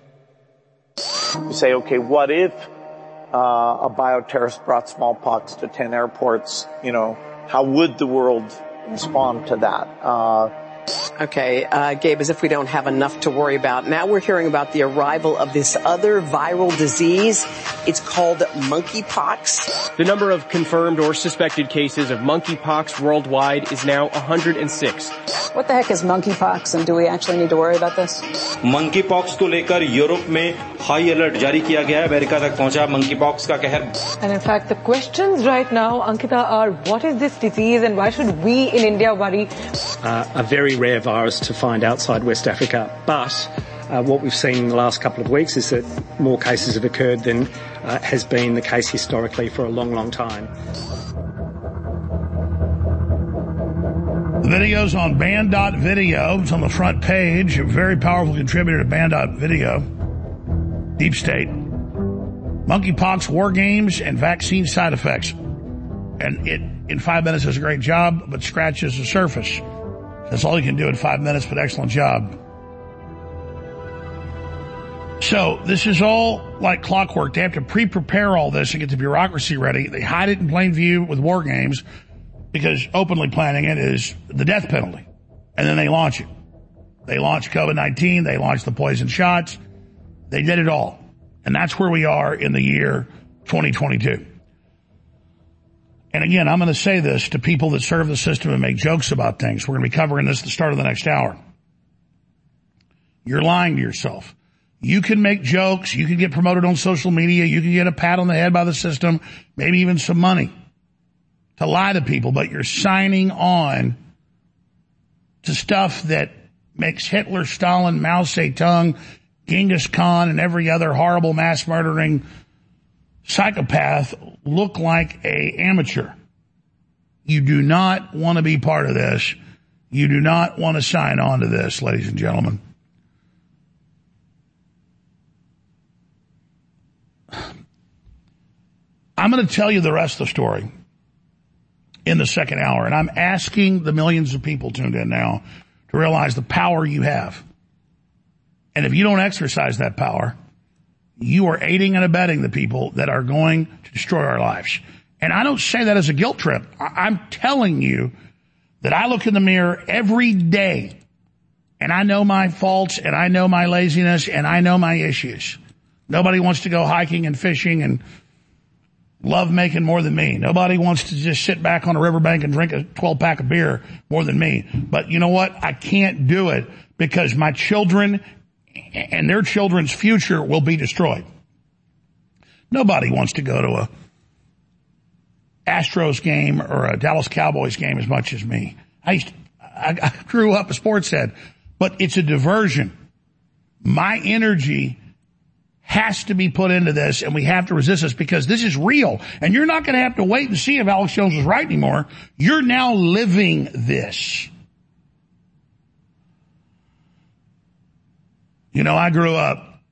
You say, okay, what if a bioterrorist brought smallpox to 10 airports? You know, how would the world respond to that? Okay, Gabe, as if we don't have enough to worry about. Now we're hearing about the arrival of this other viral disease. It's called monkeypox. The number of confirmed or suspected cases of monkeypox worldwide is now 106. What the heck is monkeypox, and do we actually need to worry about this? monkeypox को लेकर Europe में high alert जारी किया गया है. America तक पहुंचा monkeypox का कहर. And in fact, the questions right now, Ankita, are what is this disease and why should we in India worry? A very rare virus to find outside West Africa, but what we've seen in the last couple of weeks is that more cases have occurred than has been the case historically for a long, long time. The video's on Band.video. It's on the front page. A very powerful contributor to Band.video. Deep State. Monkeypox, war games, and vaccine side effects. And it, in 5 minutes, does a great job, but scratches the surface. That's all you can do in 5 minutes, but excellent job. So this is all like clockwork. They have to pre-prepare all this and get the bureaucracy ready. They hide it in plain view with war games because openly planning it is the death penalty. And then they launch it. They launch COVID-19. They launch the poison shots. They did it all. And that's where we are in the year 2022. And again, I'm going to say this to people that serve the system and make jokes about things. We're going to be covering this at the start of the next hour. You're lying to yourself. You can make jokes. You can get promoted on social media. You can get a pat on the head by the system, maybe even some money to lie to people. But you're signing on to stuff that makes Hitler, Stalin, Mao Zedong, Genghis Khan, and every other horrible mass murdering psychopath look like a amateur. You do not want to be part of this. You do not want to sign on to this, ladies and gentlemen. I'm going to tell you the rest of the story in the second hour, and I'm asking the millions of people tuned in now to realize the power you have. And if you don't exercise that power, you are aiding and abetting the people that are going to destroy our lives. And I don't say that as a guilt trip. I'm telling you that I look in the mirror every day and I know my faults and I know my laziness and I know my issues. Nobody wants to go hiking and fishing and love making more than me. Nobody wants to just sit back on a riverbank and drink a 12-pack of beer more than me. But you know what? I can't do it because my children and their children's future will be destroyed. Nobody wants to go to a Astros game or a Dallas Cowboys game as much as me. I grew up a sports head, but it's a diversion. My energy has to be put into this, and we have to resist this because this is real. And you're not going to have to wait and see if Alex Jones is right anymore. You're now living this. You know, I grew up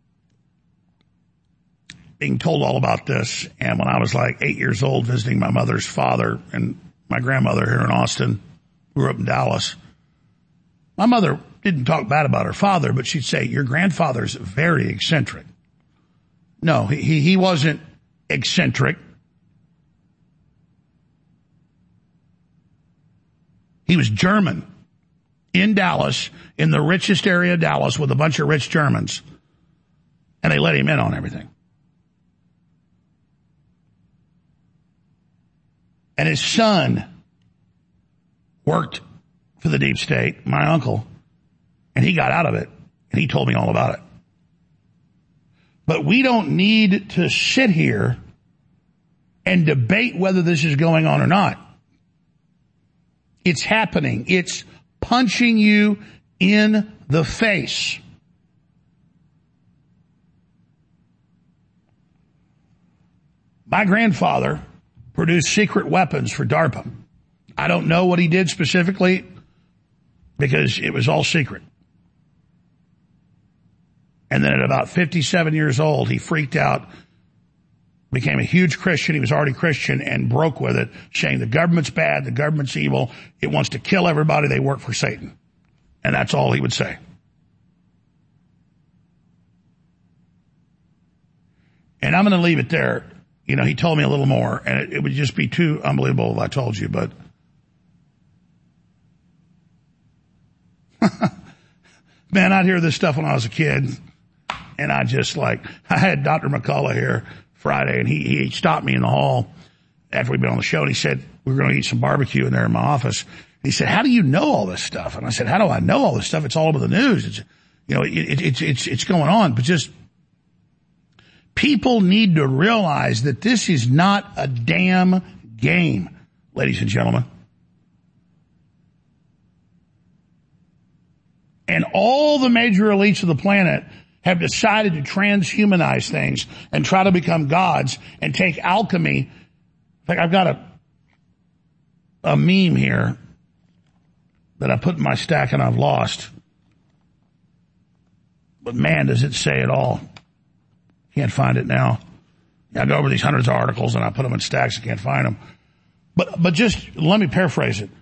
being told all about this, and when I was like 8 years old visiting my mother's father and my grandmother here in Austin, grew up in Dallas, my mother didn't talk bad about her father, but she'd say, your grandfather's very eccentric. No, he wasn't eccentric. He was German in Dallas, in the richest area of Dallas with a bunch of rich Germans. And they let him in on everything. And his son worked for the deep state, my uncle, and he got out of it, and he told me all about it. But we don't need to sit here and debate whether this is going on or not. It's happening. It's punching you in the face. My grandfather produced secret weapons for DARPA. I don't know what he did specifically because it was all secret. And then at about 57 years old, he freaked out, became a huge Christian. He was already Christian and broke with it, saying the government's bad, the government's evil, it wants to kill everybody, they work for Satan. And that's all he would say. And I'm going to leave it there. You know, he told me a little more, and it would just be too unbelievable if I told you, but man, I'd hear this stuff when I was a kid, and I had Dr. McCullough here Friday, and he stopped me in the hall after we'd been on the show, and he said, we're going to eat some barbecue in there in my office. He said, how do you know all this stuff? And I said, how do I know all this stuff? It's all over the news. It's, you know, it's going on, but just people need to realize that this is not a damn game, ladies and gentlemen. And all the major elites of the planet have decided to transhumanize things and try to become gods and take alchemy. In fact, I've got a meme here that I put in my stack and I've lost. But man, does it say it all. Can't find it now. I go over these hundreds of articles and I put them in stacks. I can't find them. But just let me paraphrase it.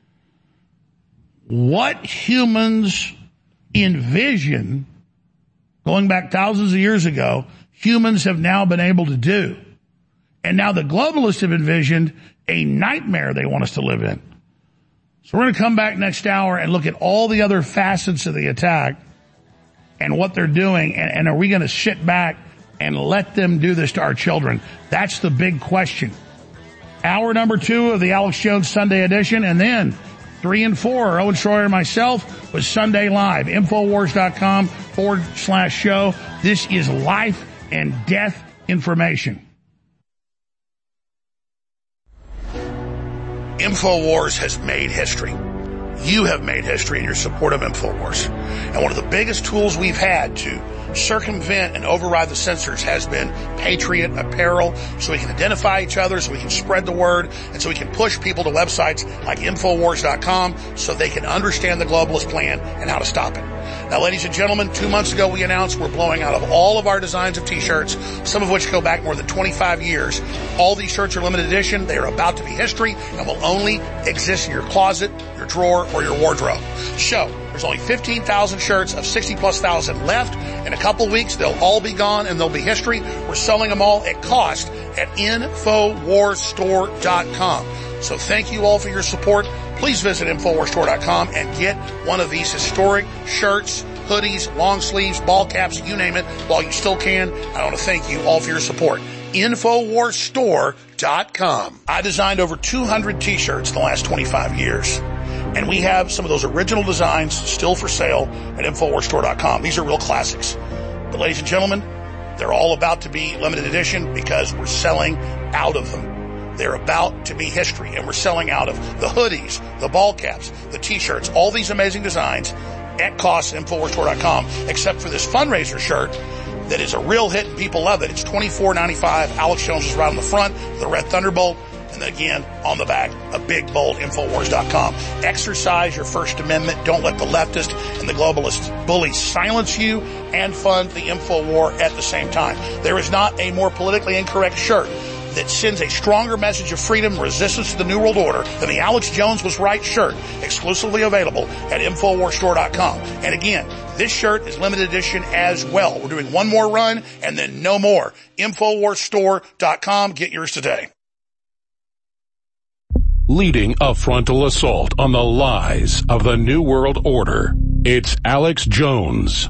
What humans envision, going back thousands of years ago, humans have now been able to do. And now the globalists have envisioned a nightmare they want us to live in. So we're going to come back next hour and look at all the other facets of the attack and what they're doing. And are we going to sit back and let them do this to our children? That's the big question. Hour number 2 of the Alex Jones Sunday edition, and then 3 and 4, Owen Schroyer and myself, was Sunday Live. Infowars.com/show. This is life and death information. InfoWars has made history. You have made history in your support of InfoWars. And one of the biggest tools we've had to circumvent and override the censors has been Patriot Apparel, so we can identify each other, so we can spread the word, and so we can push people to websites like Infowars.com so they can understand the globalist plan and how to stop it. Now, ladies and gentlemen, 2 months ago we announced we're blowing out of all of our designs of T-shirts, some of which go back more than 25 years. All these shirts are limited edition. They are about to be history and will only exist in your closet, your drawer, or your wardrobe. So, there's only 15,000 shirts of 60-plus thousand left. In a couple weeks, they'll all be gone and they'll be history. We're selling them all at cost at InfoWarsStore.com. So thank you all for your support. Please visit InfoWarsStore.com and get one of these historic shirts, hoodies, long sleeves, ball caps, you name it, while you still can. I want to thank you all for your support. InfoWarsStore.com. I designed over 200 T-shirts in the last 25 years. And we have some of those original designs still for sale at InfoWarsStore.com. These are real classics. But ladies and gentlemen, they're all about to be limited edition because we're selling out of them. They're about to be history, and we're selling out of the hoodies, the ball caps, the T-shirts, all these amazing designs at cost at InfoWarsStore.com, except for this fundraiser shirt that is a real hit and people love it. It's $24.95. Alex Jones is right on the front, the red Thunderbolt. And then again, on the back, a big, bold Infowars.com. Exercise your First Amendment. Don't let the leftist and the globalist bullies silence you and fund the Infowar at the same time. There is not a more politically incorrect shirt that sends a stronger message of freedom and resistance to the New World Order than the Alex Jones Was Right shirt, exclusively available at InfoWarsStore.com. And again, this shirt is limited edition as well. We're doing one more run and then no more. InfoWarsStore.com. Get yours today. Leading a frontal assault on the lies of the New World Order, it's Alex Jones.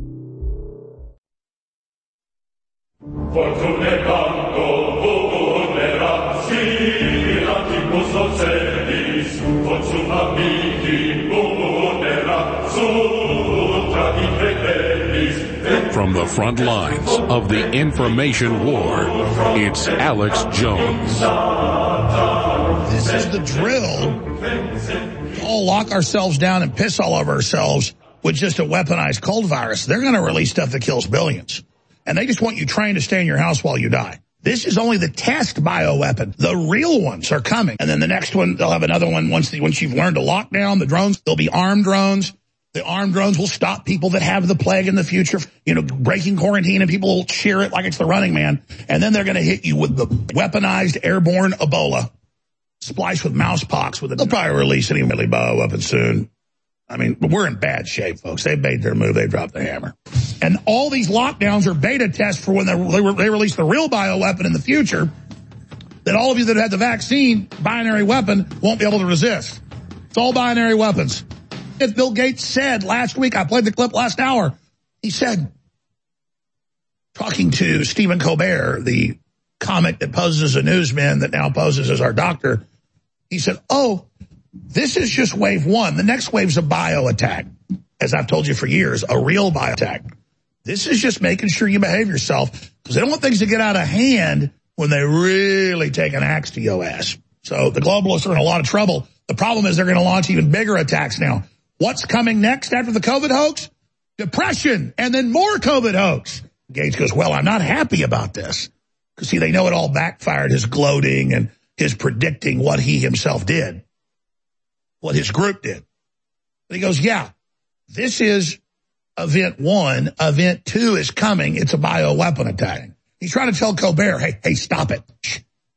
From the front lines of the information war, it's Alex Jones. This is the drill. All lock ourselves down and piss all over ourselves with just a weaponized cold virus. They're going to release stuff that kills billions. And they just want you trained to stay in your house while you die. This is only the test bioweapon. The real ones are coming. And then the next one, they'll have another one once you've learned to lock down the drones. There'll be armed drones. The armed drones will stop people that have the plague in the future, breaking quarantine, and people will cheer it like it's the Running Man. And then they're going to hit you with the weaponized airborne Ebola, spliced with mouse pox. They'll probably release any really bioweapon soon. I mean, we're in bad shape, folks. They made their move. They dropped the hammer. And all these lockdowns are beta tests for when they release the real bioweapon in the future that all of you that had the vaccine binary weapon won't be able to resist. It's all binary weapons. As Bill Gates said last week, I played the clip last hour, he said, talking to Stephen Colbert, the comic that poses as a newsman that now poses as our doctor, he said, this is just wave one. The next wave's a bio attack. As I've told you for years, a real bio attack. This is just making sure you behave yourself because they don't want things to get out of hand when they really take an axe to your ass. So the globalists are in a lot of trouble. The problem is they're going to launch even bigger attacks now. What's coming next after the COVID hoax? Depression and then more COVID hoax. Gates goes, well, I'm not happy about this. Because, see, they know it all backfired, his gloating and his predicting what he himself did, what his group did. But he goes, yeah, this is event one. Event two is coming. It's a bioweapon attack. He's trying to tell Colbert, hey, stop it. Shh.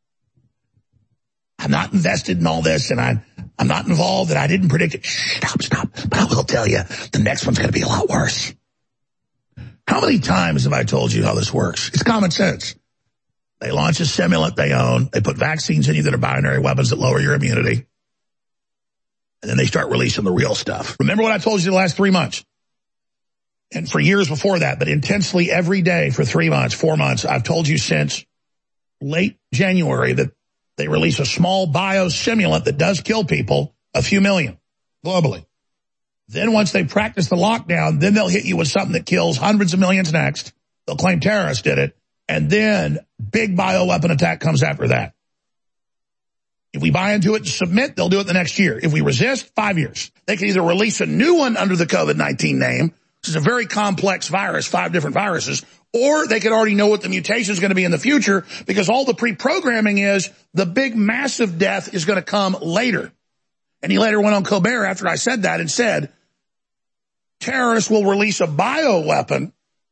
I'm not invested in all this, and I'm not involved, and I didn't predict it. Shh, stop. But I will tell you, the next one's going to be a lot worse. How many times have I told you how this works? It's common sense. They launch a simulant they own. They put vaccines in you that are binary weapons that lower your immunity. And then they start releasing the real stuff. Remember what I told you the last 3 months? And for years before that, but intensely every day for 3 months, 4 months, I've told you since late January that they release a small biosimulant that does kill people, a few million globally. Then once they practice the lockdown, then they'll hit you with something that kills hundreds of millions next. They'll claim terrorists did it. And then big bioweapon attack comes after that. If we buy into it and submit, they'll do it the next year. If we resist, 5 years. They can either release a new one under the COVID-19 name, which is a very complex virus, 5 different viruses, or they could already know what the mutation is going to be in the future because all the pre-programming is the big massive death is going to come later. And he later went on Colbert after I said that and said, terrorists will release a bioweapon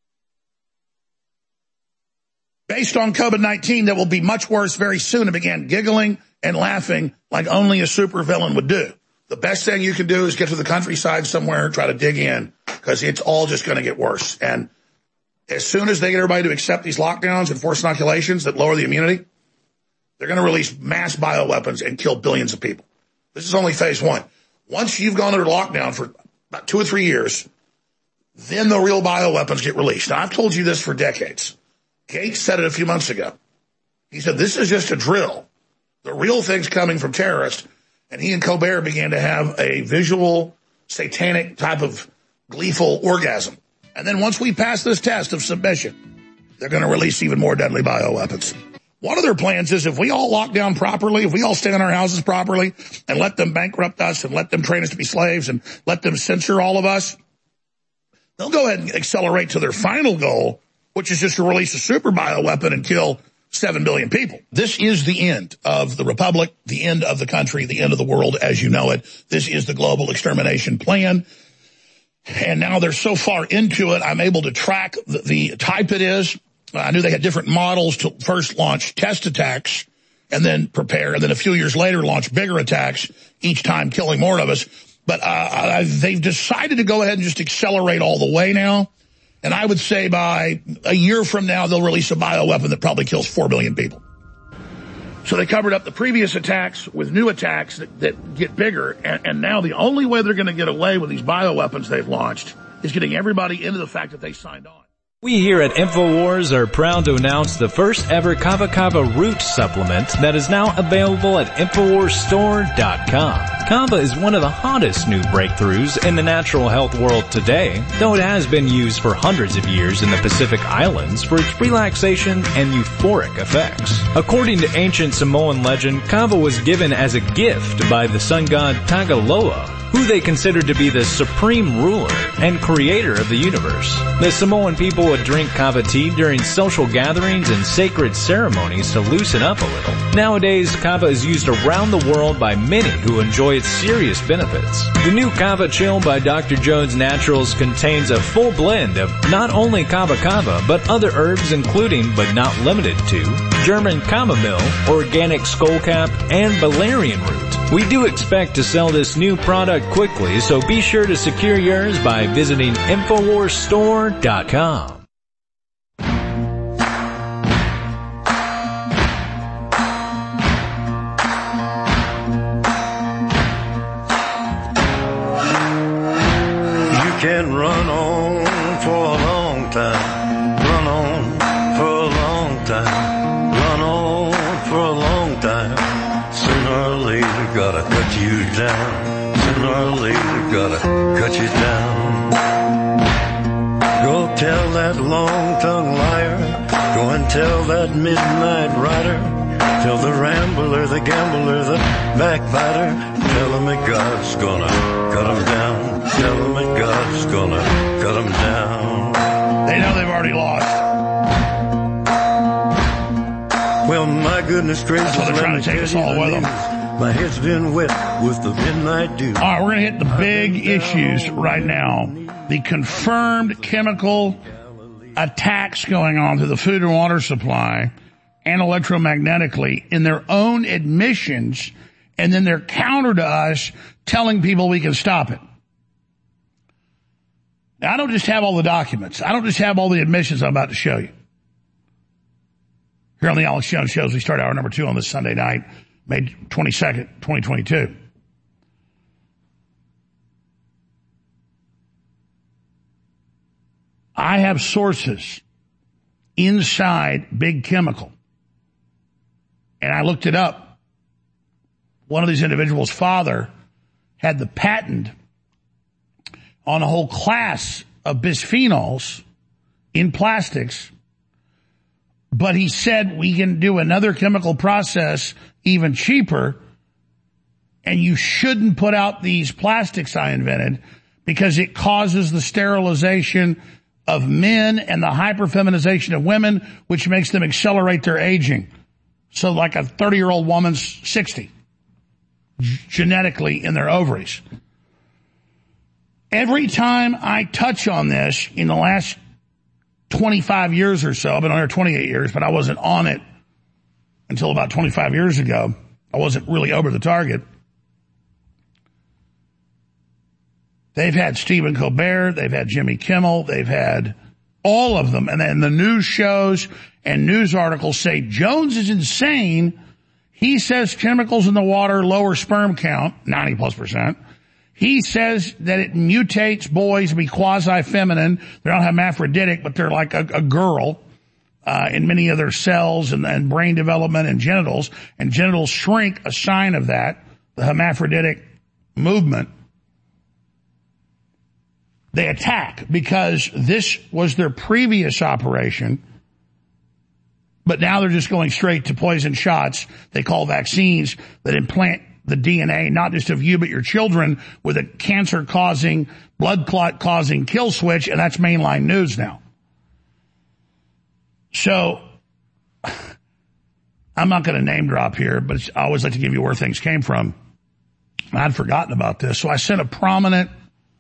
based on COVID-19 that will be much worse very soon, and began giggling and laughing like only a supervillain would do. The best thing you can do is get to the countryside somewhere, try to dig in, because it's all just going to get worse. And as soon as they get everybody to accept these lockdowns and forced inoculations that lower the immunity, they're going to release mass bioweapons and kill billions of people. This is only phase one. Once you've gone under lockdown for about 2 or 3 years, then the real bioweapons get released. Now, I've told you this for decades. Gates said it a few months ago. He said, this is just a drill. The real thing's coming from terrorists. And he and Colbert began to have a visual, satanic type of gleeful orgasm. And then once we pass this test of submission, they're going to release even more deadly bioweapons. One of their plans is if we all lock down properly, if we all stay in our houses properly and let them bankrupt us and let them train us to be slaves and let them censor all of us, they'll go ahead and accelerate to their final goal, which is just to release a super bioweapon and kill 7 billion people. This is the end of the republic, the end of the country, the end of the world as you know it. This is the global extermination plan. And now they're so far into it, I'm able to track the type it is. I knew they had different models to first launch test attacks and then prepare, and then a few years later launch bigger attacks, each time killing more of us. But they've decided to go ahead and just accelerate all the way now. And I would say by a year from now, they'll release a bioweapon that probably kills 4 billion people. So they covered up the previous attacks with new attacks that get bigger. And now the only way they're going to get away with these bioweapons they've launched is getting everybody into the fact that they signed on. We here at InfoWars are proud to announce the first ever Kava Kava root supplement that is now available at InfoWarsStore.com. Kava is one of the hottest new breakthroughs in the natural health world today, though it has been used for hundreds of years in the Pacific Islands for its relaxation and euphoric effects. According to ancient Samoan legend, Kava was given as a gift by the sun god Tagaloa, who they considered to be the supreme ruler and creator of the universe. The Samoan people would drink kava tea during social gatherings and sacred ceremonies to loosen up a little. Nowadays, kava is used around the world by many who enjoy its serious benefits. The new Kava Chill by Dr. Jones Naturals contains a full blend of not only kava kava, but other herbs including, but not limited to, German chamomile, organic skullcap, and valerian root. We do expect to sell this new product quickly, so be sure to secure yours by visiting InfoWarsStore.com. You can run on for a long time, run on for a long time, run on for a long time. Sooner or later, gotta cut you down. Sooner or later, gotta cut you down. Go tell that long-tongued liar. Go and tell that midnight rider. Tell the rambler, the gambler, the backbiter. Tell him that God's gonna cut him down. Tell him that God's gonna cut him down. They know they've already lost. Well, my goodness gracious. That's why they're trying to take us all with them. My head's been wet with the midnight dew. All right, we're going to hit the big issues right now. The confirmed chemical attacks going on to the food and water supply and electromagnetically in their own admissions, and then they're counter to us telling people we can stop it. Now, I don't just have all the documents. I don't just have all the admissions I'm about to show you. Here on the Alex Jones Shows, we start hour number 2 on this Sunday night, May 22nd, 2022. I have sources inside Big Chemical, and I looked it up. One of these individuals' father had the patent on a whole class of bisphenols in plastics, but he said we can do another chemical process even cheaper, and you shouldn't put out these plastics I invented because it causes the sterilization of men and the hyperfeminization of women, which makes them accelerate their aging. So like a 30-year-old woman's 60, genetically in their ovaries. Every time I touch on this in the last 25 years or so, I've been on here 28 years, but I wasn't on it until about 25 years ago. I wasn't really over the target. They've had Stephen Colbert, they've had Jimmy Kimmel, they've had all of them. And then the news shows and news articles say Jones is insane. He says chemicals in the water lower sperm count, 90+%. He says that it mutates boys to be quasi-feminine. They're not hermaphroditic, but they're like a girl in many of their cells and brain development and genitals. And genitals shrink, a sign of that, the hermaphroditic movement. They attack because this was their previous operation, but now they're just going straight to poison shots they call vaccines that implant the DNA, not just of you, but your children, with a cancer-causing, blood clot-causing kill switch, and that's mainline news now. So, I'm not going to name drop here, but I always like to give you where things came from. I'd forgotten about this, so I sent a prominent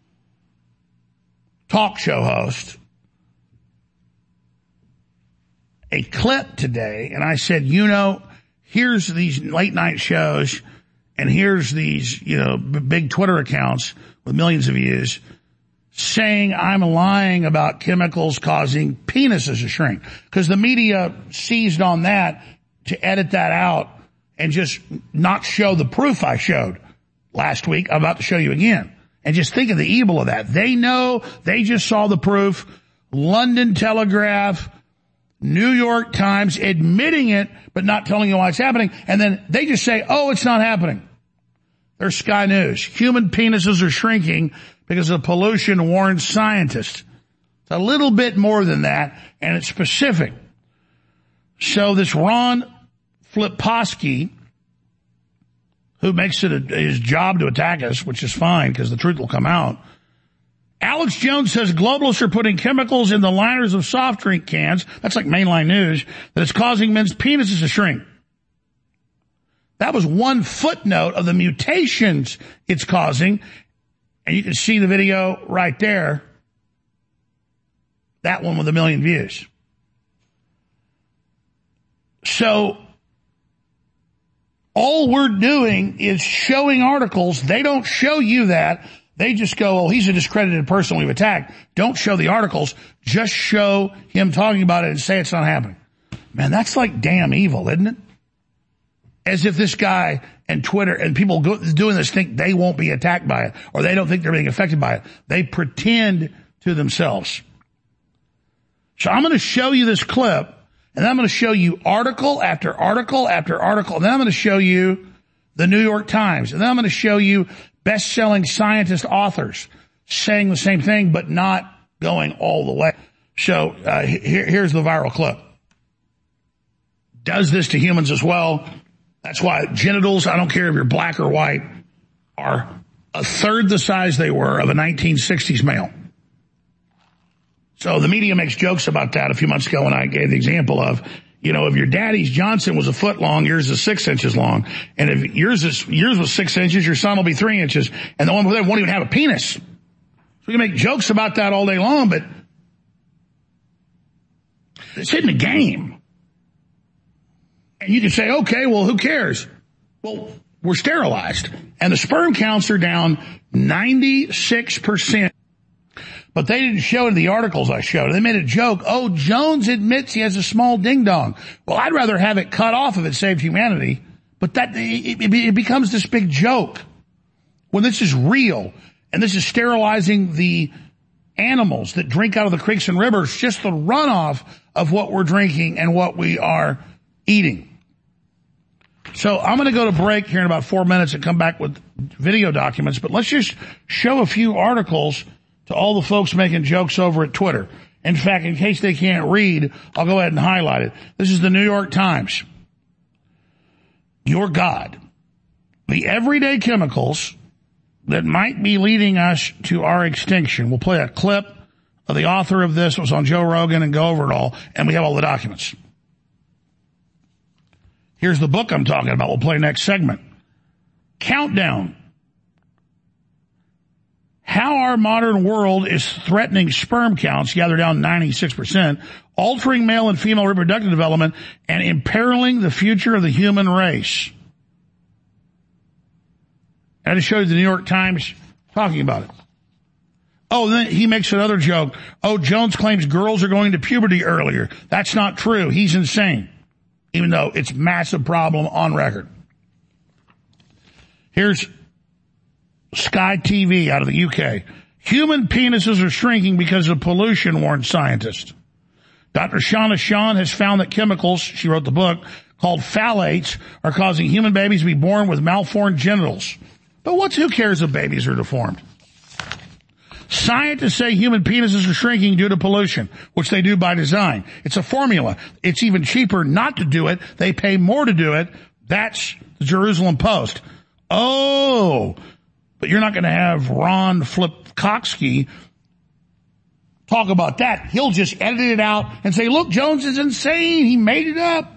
talk show host a clip today, and I said, you know, here's these late night shows, and here's these, you know, big Twitter accounts with millions of views saying I'm lying about chemicals causing penises to shrink. Because the media seized on that to edit that out and just not show the proof I showed last week. I'm about to show you again. And just think of the evil of that. They know, they just saw the proof. London Telegraph, New York Times admitting it, but not telling you why it's happening. And then they just say, oh, it's not happening. There's Sky News. Human penises are shrinking because of pollution, warns scientists. It's a little bit more than that, and it's specific. So this Ron Flipkowski, who makes it his job to attack us, which is fine because the truth will come out. Alex Jones says globalists are putting chemicals in the liners of soft drink cans. That's like mainline news. That it's causing men's penises to shrink. That was one footnote of the mutations it's causing. And you can see the video right there. That one with 1 million views. So all we're doing is showing articles. They don't show you that. They just go, oh, he's a discredited person we've attacked. Don't show the articles. Just show him talking about it and say it's not happening. Man, that's like damn evil, isn't it? As if this guy and Twitter and people doing this think they won't be attacked by it or they don't think they're being affected by it. They pretend to themselves. So I'm going to show you this clip, and then I'm going to show you article after article after article, and then I'm going to show you the New York Times, and then I'm going to show you best-selling scientist authors saying the same thing but not going all the way. So here's the viral clip. Does this to humans as well. That's why genitals, I don't care if you're black or white, are a third the size they were of a 1960s male. So the media makes jokes about that a few months ago when I gave the example of, you know, if your daddy's Johnson was a foot long, yours is 6 inches long. And if yours was 6 inches, your son will be 3 inches. And the one with it won't even have a penis. So we can make jokes about that all day long, but it's in the game. And you can say, okay, well, who cares? Well, we're sterilized. And the sperm counts are down 96%. But they didn't show it in the articles I showed. They made a joke. Oh, Jones admits he has a small ding-dong. Well, I'd rather have it cut off if it saved humanity. But that it becomes this big joke when this is real. And this is sterilizing the animals that drink out of the creeks and rivers, just the runoff of what we're drinking and what we are eating. So I'm going to go to break here in about 4 minutes and come back with video documents. But let's just show a few articles to all the folks making jokes over at Twitter. In fact, in case they can't read, I'll go ahead and highlight it. This is the New York Times. Your God. The everyday chemicals that might be leading us to our extinction. We'll play a clip of the author of this. It was on Joe Rogan and go over it all. And we have all the documents. Here's the book I'm talking about. We'll play next segment. Countdown. How our modern world is threatening sperm counts, yeah, they're down 96%, altering male and female reproductive development, and imperiling the future of the human race. I just showed you the New York Times talking about it. Oh, then he makes another joke. Oh, Jones claims girls are going to puberty earlier. That's not true. He's insane. Even though it's a massive problem on record. Here's Sky TV out of the UK. Human penises are shrinking because of pollution, warned scientists. Dr. Shauna Shawn has found that chemicals, she wrote the book, called phthalates, are causing human babies to be born with malformed genitals. But who cares if babies are deformed? Scientists say human penises are shrinking due to pollution, which they do by design. It's a formula. It's even cheaper not to do it. They pay more to do it. That's the Jerusalem Post. Oh, but you're not going to have Ron Flipkowski talk about that. He'll just edit it out and say, look, Jones is insane. He made it up.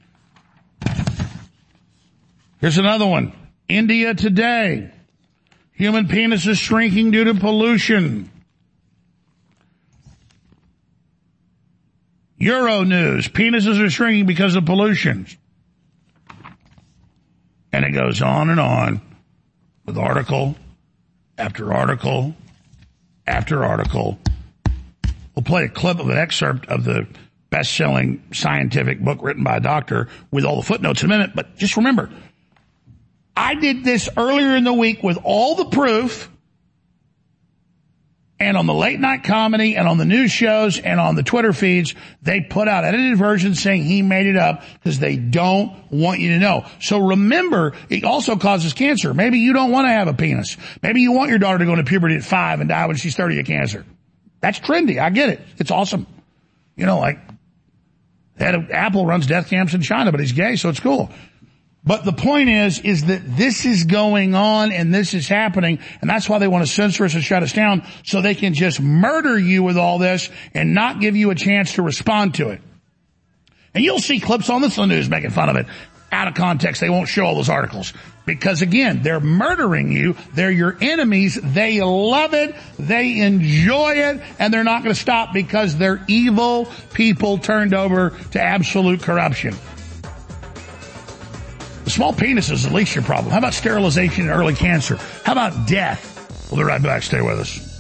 Here's another one. India Today. Human penis is shrinking due to pollution. Euronews, penises are shrinking because of pollution. And it goes on and on with article after article after article. We'll play a clip of an excerpt of the best-selling scientific book written by a doctor with all the footnotes in a minute. But just remember, I did this earlier in the week with all the proof, and on the late night comedy and on the news shows and on the Twitter feeds, they put out edited versions saying he made it up because they don't want you to know. So remember, it also causes cancer. Maybe you don't want to have a penis. Maybe you want your daughter to go into puberty at 5 and die when she's 30 of cancer. That's trendy. I get it. It's awesome. You know, like, Apple runs death camps in China, but he's gay, so it's cool. But the point is that this is going on and this is happening, and that's why they want to censor us and shut us down, so they can just murder you with all this and not give you a chance to respond to it. And you'll see clips on this news making fun of it. Out of context, they won't show all those articles. Because again, they're murdering you, they're your enemies, they love it, they enjoy it, and they're not going to stop because they're evil people turned over to absolute corruption. The small penis is at least your problem. How about sterilization and early cancer? How about death? We'll be right back. Stay with us.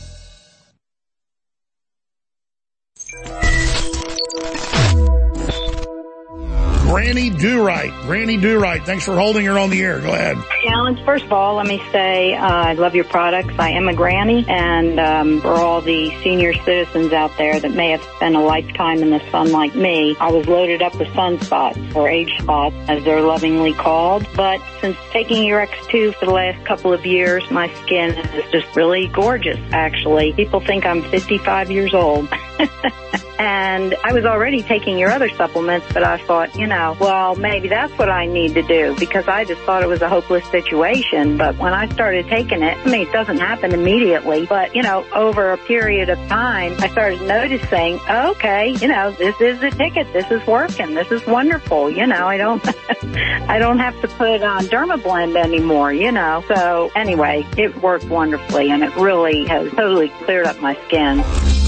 Granny Do-Right. Granny Do-Right. Thanks for holding her on the air. Go ahead. Alan, first of all, let me say I love your products. I am a granny, and for all the senior citizens out there that may have spent a lifetime in the sun like me, I was loaded up with sunspots, or age spots, as they're lovingly called. But since taking your X2 for the last couple of years, my skin is just really gorgeous, actually. People think I'm 55 years old. And I was already taking your other supplements, but I thought, well, maybe that's what I need to do, because I just thought it was a hopeless situation. But when I started taking it, it doesn't happen immediately, but, over a period of time, I started noticing, okay, this is the ticket. This is working. This is wonderful. I don't, I don't have to put on Dermablend anymore, So anyway, it worked wonderfully, and it really has totally cleared up my skin.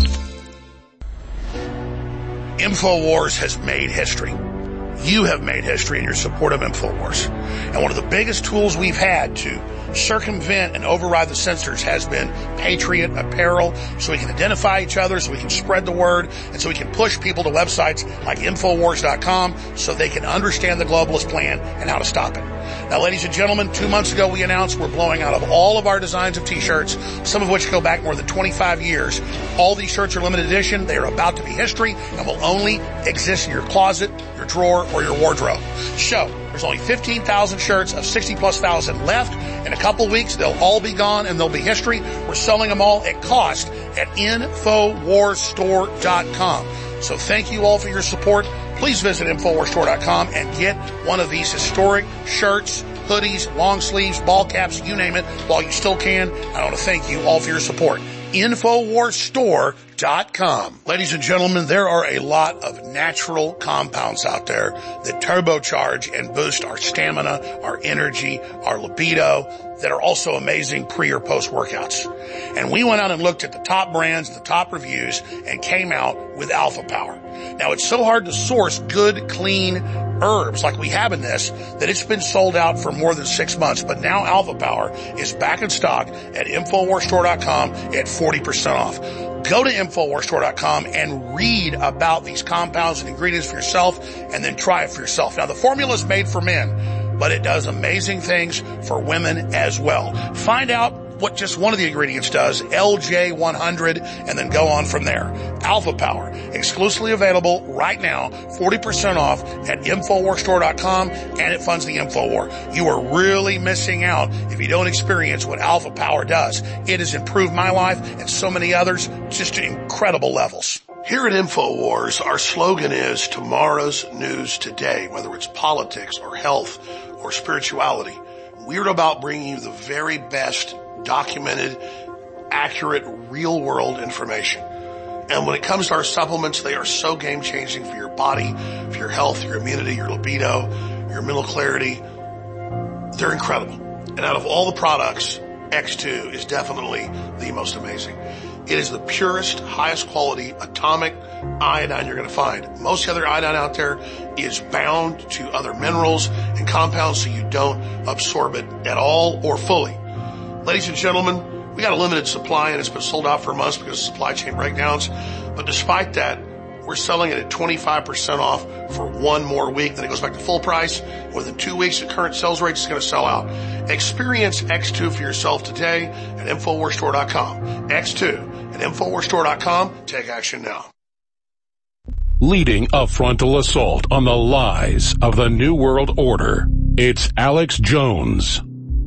InfoWars has made history. You have made history in your support of InfoWars. And one of the biggest tools we've had to circumvent and override the censors has been Patriot Apparel, so we can identify each other, so we can spread the word, and so we can push people to websites like Infowars.com so they can understand the globalist plan and how to stop it. Now, ladies and gentlemen, 2 months ago we announced we're blowing out of all of our designs of t-shirts, some of which go back more than 25 years. All these shirts are limited edition. They are about to be history and will only exist in your closet, your drawer, or your wardrobe. So, there's only 15,000 shirts of 60+ thousand left. In a couple of weeks, they'll all be gone and they'll be history. We're selling them all at cost at InfoWarsStore.com. So thank you all for your support. Please visit InfoWarsStore.com and get one of these historic shirts, hoodies, long sleeves, ball caps, you name it, while you still can. I want to thank you all for your support. InfoWarsStore.com. Ladies and gentlemen, there are a lot of natural compounds out there that turbocharge and boost our stamina, our energy, our libido, that are also amazing pre or post workouts. And we went out and looked at the top brands, the top reviews, and came out with Alpha Power. Now, it's so hard to source good, clean herbs like we have in this that it's been sold out for more than 6 months. But now Alpha Power is back in stock at InfoWarsStore.com at 40% off. Go to InfoWarsStore.com and read about these compounds and ingredients for yourself, and then try it for yourself. Now, the formula is made for men, but it does amazing things for women as well. Find out what just one of the ingredients does, LJ100, and then go on from there. Alpha Power, exclusively available right now, 40% off at InfoWarsStore.com, and it funds the InfoWar. You are really missing out if you don't experience what Alpha Power does. It has improved my life and so many others just to incredible levels. Here at InfoWars, our slogan is tomorrow's news today, whether it's politics or health or spirituality. We're about bringing you the very best documented, accurate, real-world information. And when it comes to our supplements, they are so game-changing for your body, for your health, your immunity, your libido, your mental clarity. They're incredible. And out of all the products, X2 is definitely the most amazing. It is the purest, highest quality atomic iodine you're going to find. Most of the other iodine out there is bound to other minerals and compounds, so you don't absorb it at all or fully. Ladies and gentlemen, we got a limited supply and it's been sold out for months because of supply chain breakdowns. But despite that, we're selling it at 25% off for one more week. Then it goes back to full price. Within 2 weeks, at current sales rates, it's going to sell out. Experience X2 for yourself today at InfoWarsStore.com. X2 at InfoWarsStore.com. Take action now. Leading a frontal assault on the lies of the New World Order, it's Alex Jones.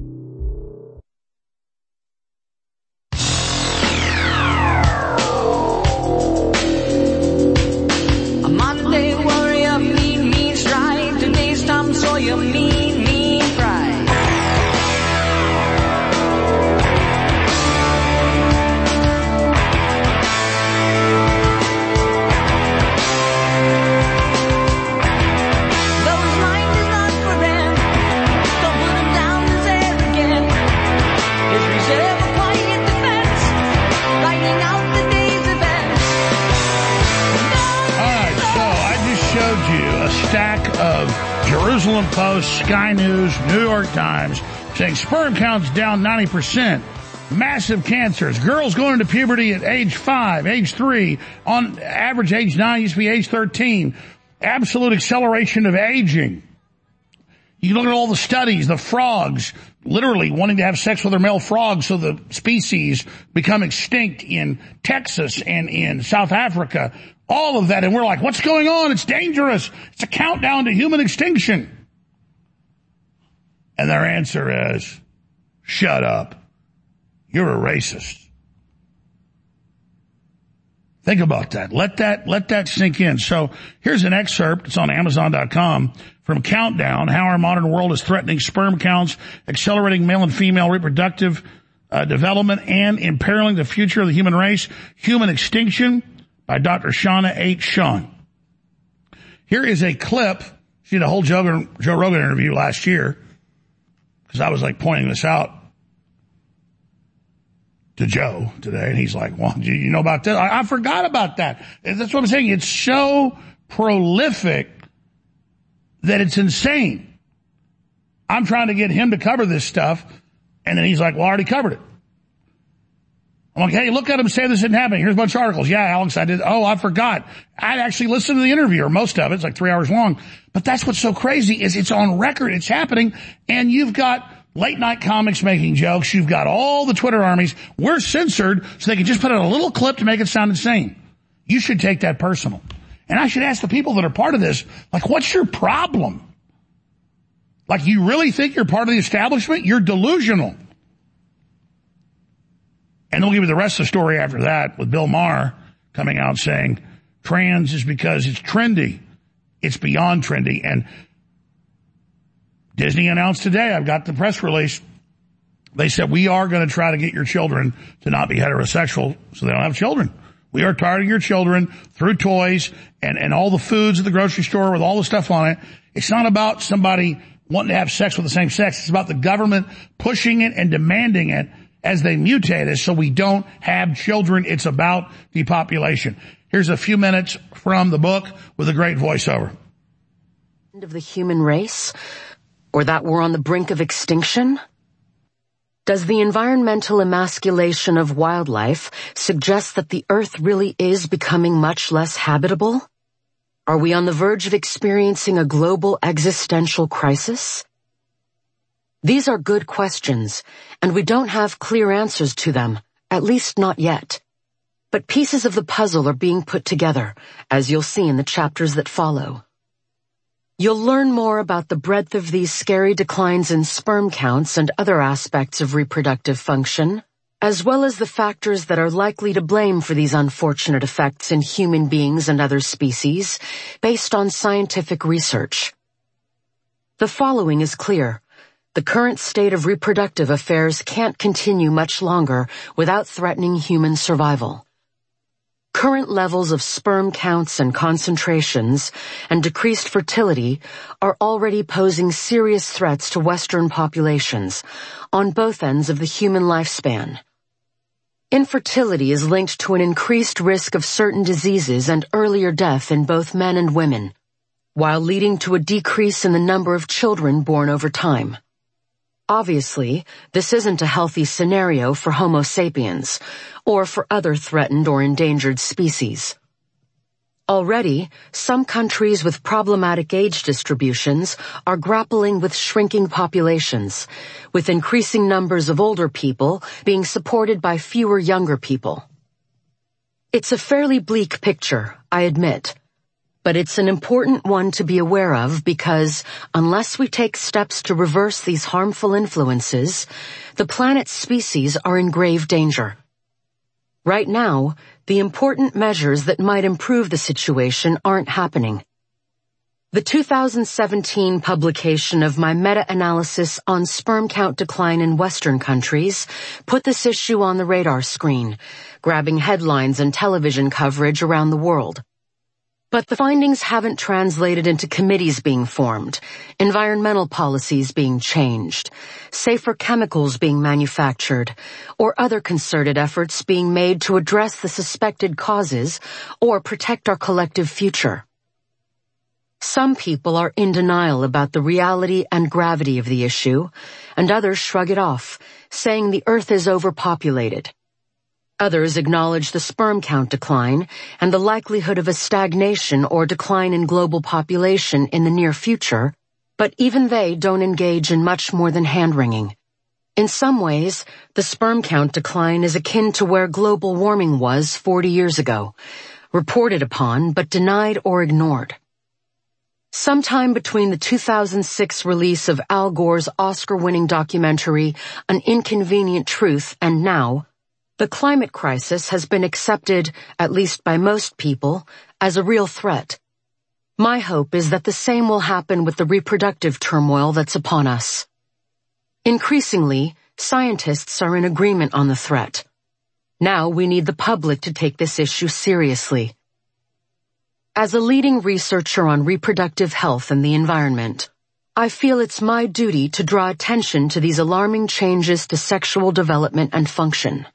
Jerusalem Post, Sky News, New York Times, saying sperm count's down 90%. Massive cancers. Girls going into puberty at age 5, age 3, on average age 9, used to be age 13. Absolute acceleration of aging. You look at all the studies, the frogs, literally wanting to have sex with their male frogs so the species become extinct in Texas and in South Africa. All of that, and we're like, what's going on? It's dangerous. It's a countdown to human extinction. And their answer is, shut up. You're a racist. Think about that. Let that sink in. So here's an excerpt. It's on Amazon.com from Countdown, How Our Modern World is Threatening Sperm Counts, Accelerating Male and Female Reproductive Development, and Imperiling the Future of the Human Race, Human Extinction, by Dr. Shauna H. Shawn. Here is a clip. She did a whole Joe Rogan interview last year because I was like pointing this out to Joe today, and he's like, well, do you know about this? I forgot about that. And that's what I'm saying. It's so prolific that it's insane. I'm trying to get him to cover this stuff, and then he's like, well, I already covered it. I'm like, hey, look at him say this didn't happen. Here's a bunch of articles. Yeah, Alex, I did. Oh, I forgot. I'd actually listened to the interview, or most of it. It's like 3 hours long. But that's what's so crazy is it's on record. It's happening. And you've got late night comics making jokes. You've got all the Twitter armies. We're censored so they can just put out a little clip to make it sound insane. You should take that personal. And I should ask the people that are part of this, like, what's your problem? Like, you really think you're part of the establishment? You're delusional. And they'll give you the rest of the story after that with Bill Maher coming out saying trans is because it's trendy. It's beyond trendy. And Disney announced today, I've got the press release, they said, we are going to try to get your children to not be heterosexual so they don't have children. We are targeting your children through toys and all the foods at the grocery store with all the stuff on it. It's not about somebody wanting to have sex with the same sex. It's about the government pushing it and demanding it as they mutate us so we don't have children. It's about depopulation. Here's a few minutes from the book with a great voiceover. Of the human race, or that we're on the brink of extinction? Does the environmental emasculation of wildlife suggest that the Earth really is becoming much less habitable? Are we on the verge of experiencing a global existential crisis? These are good questions, and we don't have clear answers to them, at least not yet. But pieces of the puzzle are being put together, as you'll see in the chapters that follow. You'll learn more about the breadth of these scary declines in sperm counts and other aspects of reproductive function, as well as the factors that are likely to blame for these unfortunate effects in human beings and other species, based on scientific research. The following is clear. The current state of reproductive affairs can't continue much longer without threatening human survival. Current levels of sperm counts and concentrations and decreased fertility are already posing serious threats to Western populations on both ends of the human lifespan. Infertility is linked to an increased risk of certain diseases and earlier death in both men and women, while leading to a decrease in the number of children born over time. Obviously, this isn't a healthy scenario for Homo sapiens, or for other threatened or endangered species. Already, some countries with problematic age distributions are grappling with shrinking populations, with increasing numbers of older people being supported by fewer younger people. It's a fairly bleak picture, I admit, but it's an important one to be aware of because unless we take steps to reverse these harmful influences, the planet's species are in grave danger. Right now, the important measures that might improve the situation aren't happening. The 2017 publication of my meta-analysis on sperm count decline in Western countries put this issue on the radar screen, grabbing headlines and television coverage around the world. But the findings haven't translated into committees being formed, environmental policies being changed, safer chemicals being manufactured, or other concerted efforts being made to address the suspected causes or protect our collective future. Some people are in denial about the reality and gravity of the issue, and others shrug it off, saying the Earth is overpopulated. Others acknowledge the sperm count decline and the likelihood of a stagnation or decline in global population in the near future, but even they don't engage in much more than hand-wringing. In some ways, the sperm count decline is akin to where global warming was 40 years ago, reported upon but denied or ignored. Sometime between the 2006 release of Al Gore's Oscar-winning documentary An Inconvenient Truth and now, the climate crisis has been accepted, at least by most people, as a real threat. My hope is that the same will happen with the reproductive turmoil that's upon us. Increasingly, scientists are in agreement on the threat. Now we need the public to take this issue seriously. As a leading researcher on reproductive health and the environment, I feel it's my duty to draw attention to these alarming changes to sexual development and function.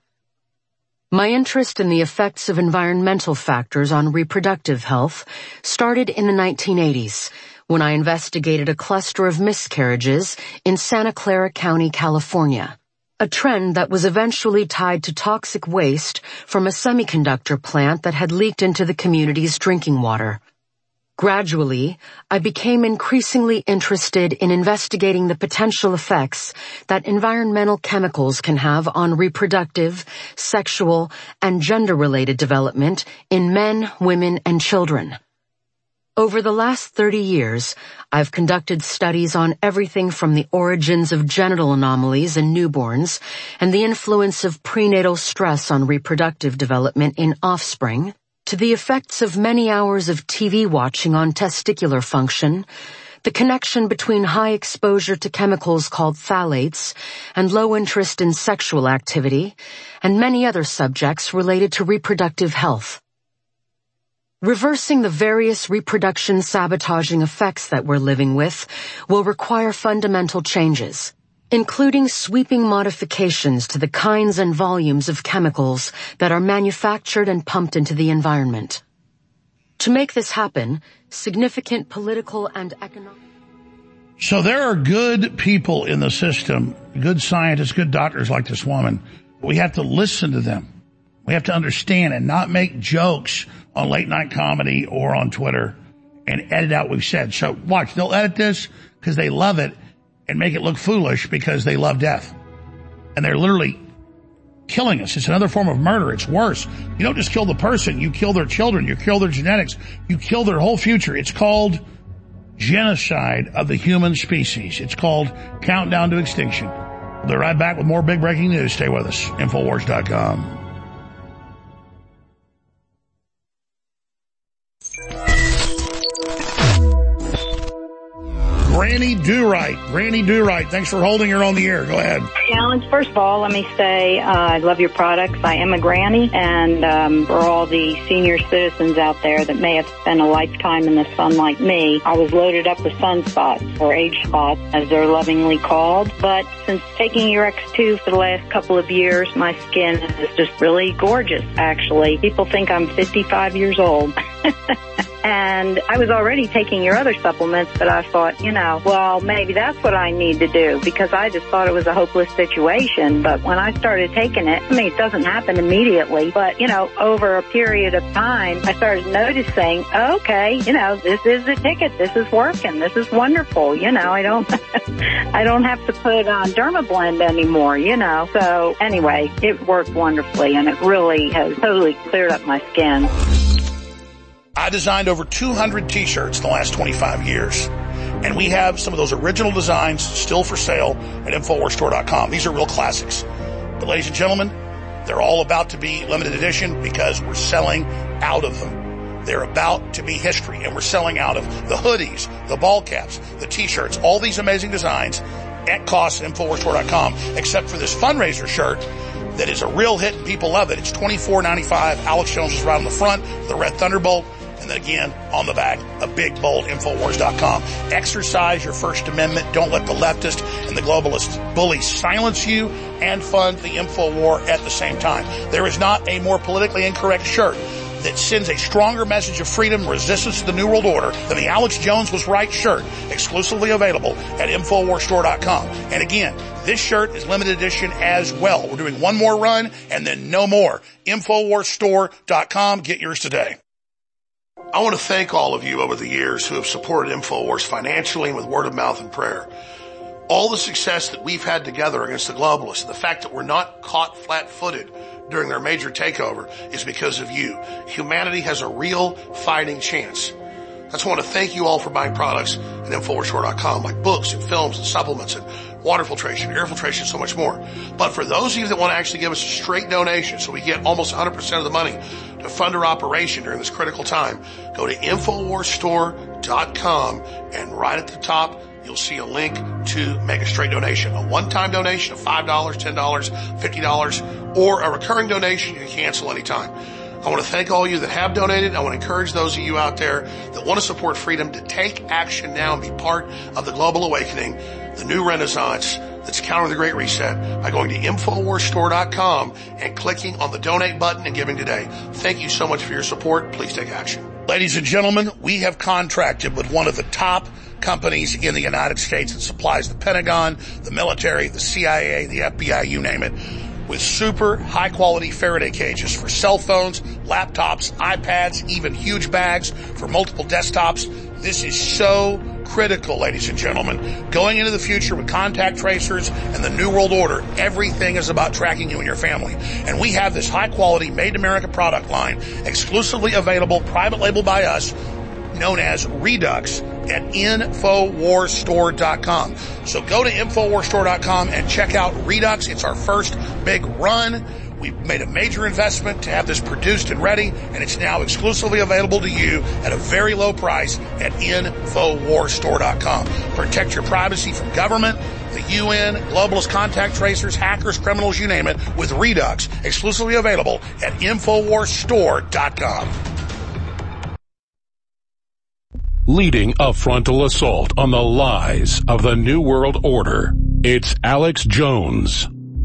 My interest in the effects of environmental factors on reproductive health started in the 1980s, when I investigated a cluster of miscarriages in Santa Clara County, California, a trend that was eventually tied to toxic waste from a semiconductor plant that had leaked into the community's drinking water. Gradually, I became increasingly interested in investigating the potential effects that environmental chemicals can have on reproductive, sexual, and gender-related development in men, women, and children. Over the last 30 years, I've conducted studies on everything from the origins of genital anomalies in newborns and the influence of prenatal stress on reproductive development in offspring, to the effects of many hours of TV watching on testicular function, the connection between high exposure to chemicals called phthalates and low interest in sexual activity, and many other subjects related to reproductive health. Reversing the various reproduction sabotaging effects that we're living with will require fundamental changes, including sweeping modifications to the kinds and volumes of chemicals that are manufactured and pumped into the environment. To make this happen, significant political and economic... So there are good people in the system, good scientists, good doctors like this woman. We have to listen to them. We have to understand and not make jokes on late night comedy or on Twitter and edit out what we've said. So watch, they'll edit this because they love it and make it look foolish because they love death. And they're literally killing us. It's another form of murder. It's worse. You don't just kill the person, you kill their children, you kill their genetics, you kill their whole future. It's called genocide of the human species. It's called countdown to extinction. We'll be right back with more big breaking news. Stay with us. Infowars.com. Granny Do-Right. Granny Do-Right, thanks for holding her on the air. Go ahead. Hey, Alex, first of all, let me say I love your products. I am a granny, and for all the senior citizens out there that may have spent a lifetime in the sun like me, I was loaded up with sunspots, or age spots, as they're lovingly called. But since taking your X2 for the last couple of years, my skin is just really gorgeous, actually. People think I'm 55 years old. And I was already taking your other supplements, but I thought, well, maybe that's what I need to do, because I just thought it was a hopeless situation. But when I started taking it, it doesn't happen immediately, but, over a period of time, I started noticing, okay, this is the ticket. This is working. This is wonderful. I don't, I don't have to put on Dermablend anymore, So anyway, it worked wonderfully, and it really has totally cleared up my skin. I designed over 200 T-shirts in the last 25 years. And we have some of those original designs still for sale at InfoWarsStore.com. These are real classics. But ladies and gentlemen, they're all about to be limited edition because we're selling out of them. They're about to be history, and we're selling out of the hoodies, the ball caps, the T-shirts, all these amazing designs at cost at InfoWarsStore.com, except for this fundraiser shirt that is a real hit and people love it. It's $24.95. Alex Jones is right on the front, the red Thunderbolt. And then again, on the back, a big, bold Infowars.com. Exercise your First Amendment. Don't let the leftist and the globalist bullies silence you and fund the Infowar at the same time. There is not a more politically incorrect shirt that sends a stronger message of freedom and resistance to the New World Order than the Alex Jones Was Right shirt, exclusively available at InfoWarsStore.com. And again, this shirt is limited edition as well. We're doing one more run and then no more. InfoWarsStore.com. Get yours today. I want to thank all of you over the years who have supported InfoWars financially and with word of mouth and prayer. All the success that we've had together against the globalists, and the fact that we're not caught flat-footed during their major takeover, is because of you. Humanity has a real fighting chance. That's why I want to thank you all for buying products at InfoWarsStore.com, like books and films and supplements and water filtration, air filtration, so much more. But for those of you that want to actually give us a straight donation so we get almost 100% of the money to fund our operation during this critical time, go to InfoWarsStore.com, and right at the top, you'll see a link to make a straight donation. A one-time donation of $5, $10, $50, or a recurring donation you can cancel anytime. I want to thank all of you that have donated. I want to encourage those of you out there that want to support freedom to take action now and be part of the global awakening, the new renaissance that's countering the Great Reset, by going to InfoWarsStore.com and clicking on the donate button and giving today. Thank you so much for your support. Please take action. Ladies and gentlemen, we have contracted with one of the top companies in the United States that supplies the Pentagon, the military, the CIA, the FBI, you name it, with super high-quality Faraday cages for cell phones, laptops, iPads, even huge bags for multiple desktops. This is so critical, ladies and gentlemen. Going into the future with contact tracers and the New World Order, everything is about tracking you and your family. And we have this high-quality, made-in-America product line exclusively available, private label by us, known as Redux, at InfoWarsStore.com. So go to InfoWarsStore.com and check out Redux. It's our first big run. We've made a major investment to have this produced and ready, and it's now exclusively available to you at a very low price at InfoWarsStore.com. Protect your privacy from government, the UN, globalist contact tracers, hackers, criminals, you name it, with Redux, exclusively available at InfoWarsStore.com. Leading a frontal assault on the lies of the New World Order, it's Alex Jones.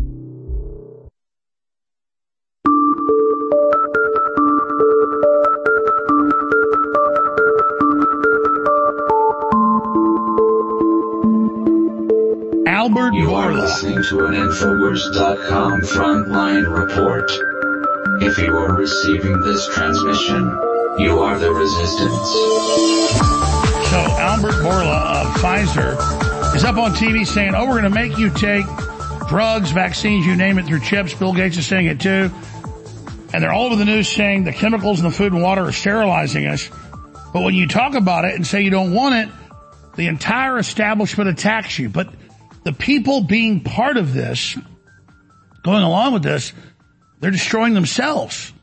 Albert You are listening to an Infowars.com frontline report. If you are receiving this transmission, you are the resistance. So Albert Bourla of Pfizer is up on TV saying, we're going to make you take drugs, vaccines, you name it, through chips. Bill Gates is saying it too. And they're all over the news saying the chemicals in the food and water are sterilizing us. But when you talk about it and say you don't want it, the entire establishment attacks you. But the people being part of this, going along with this, they're destroying themselves.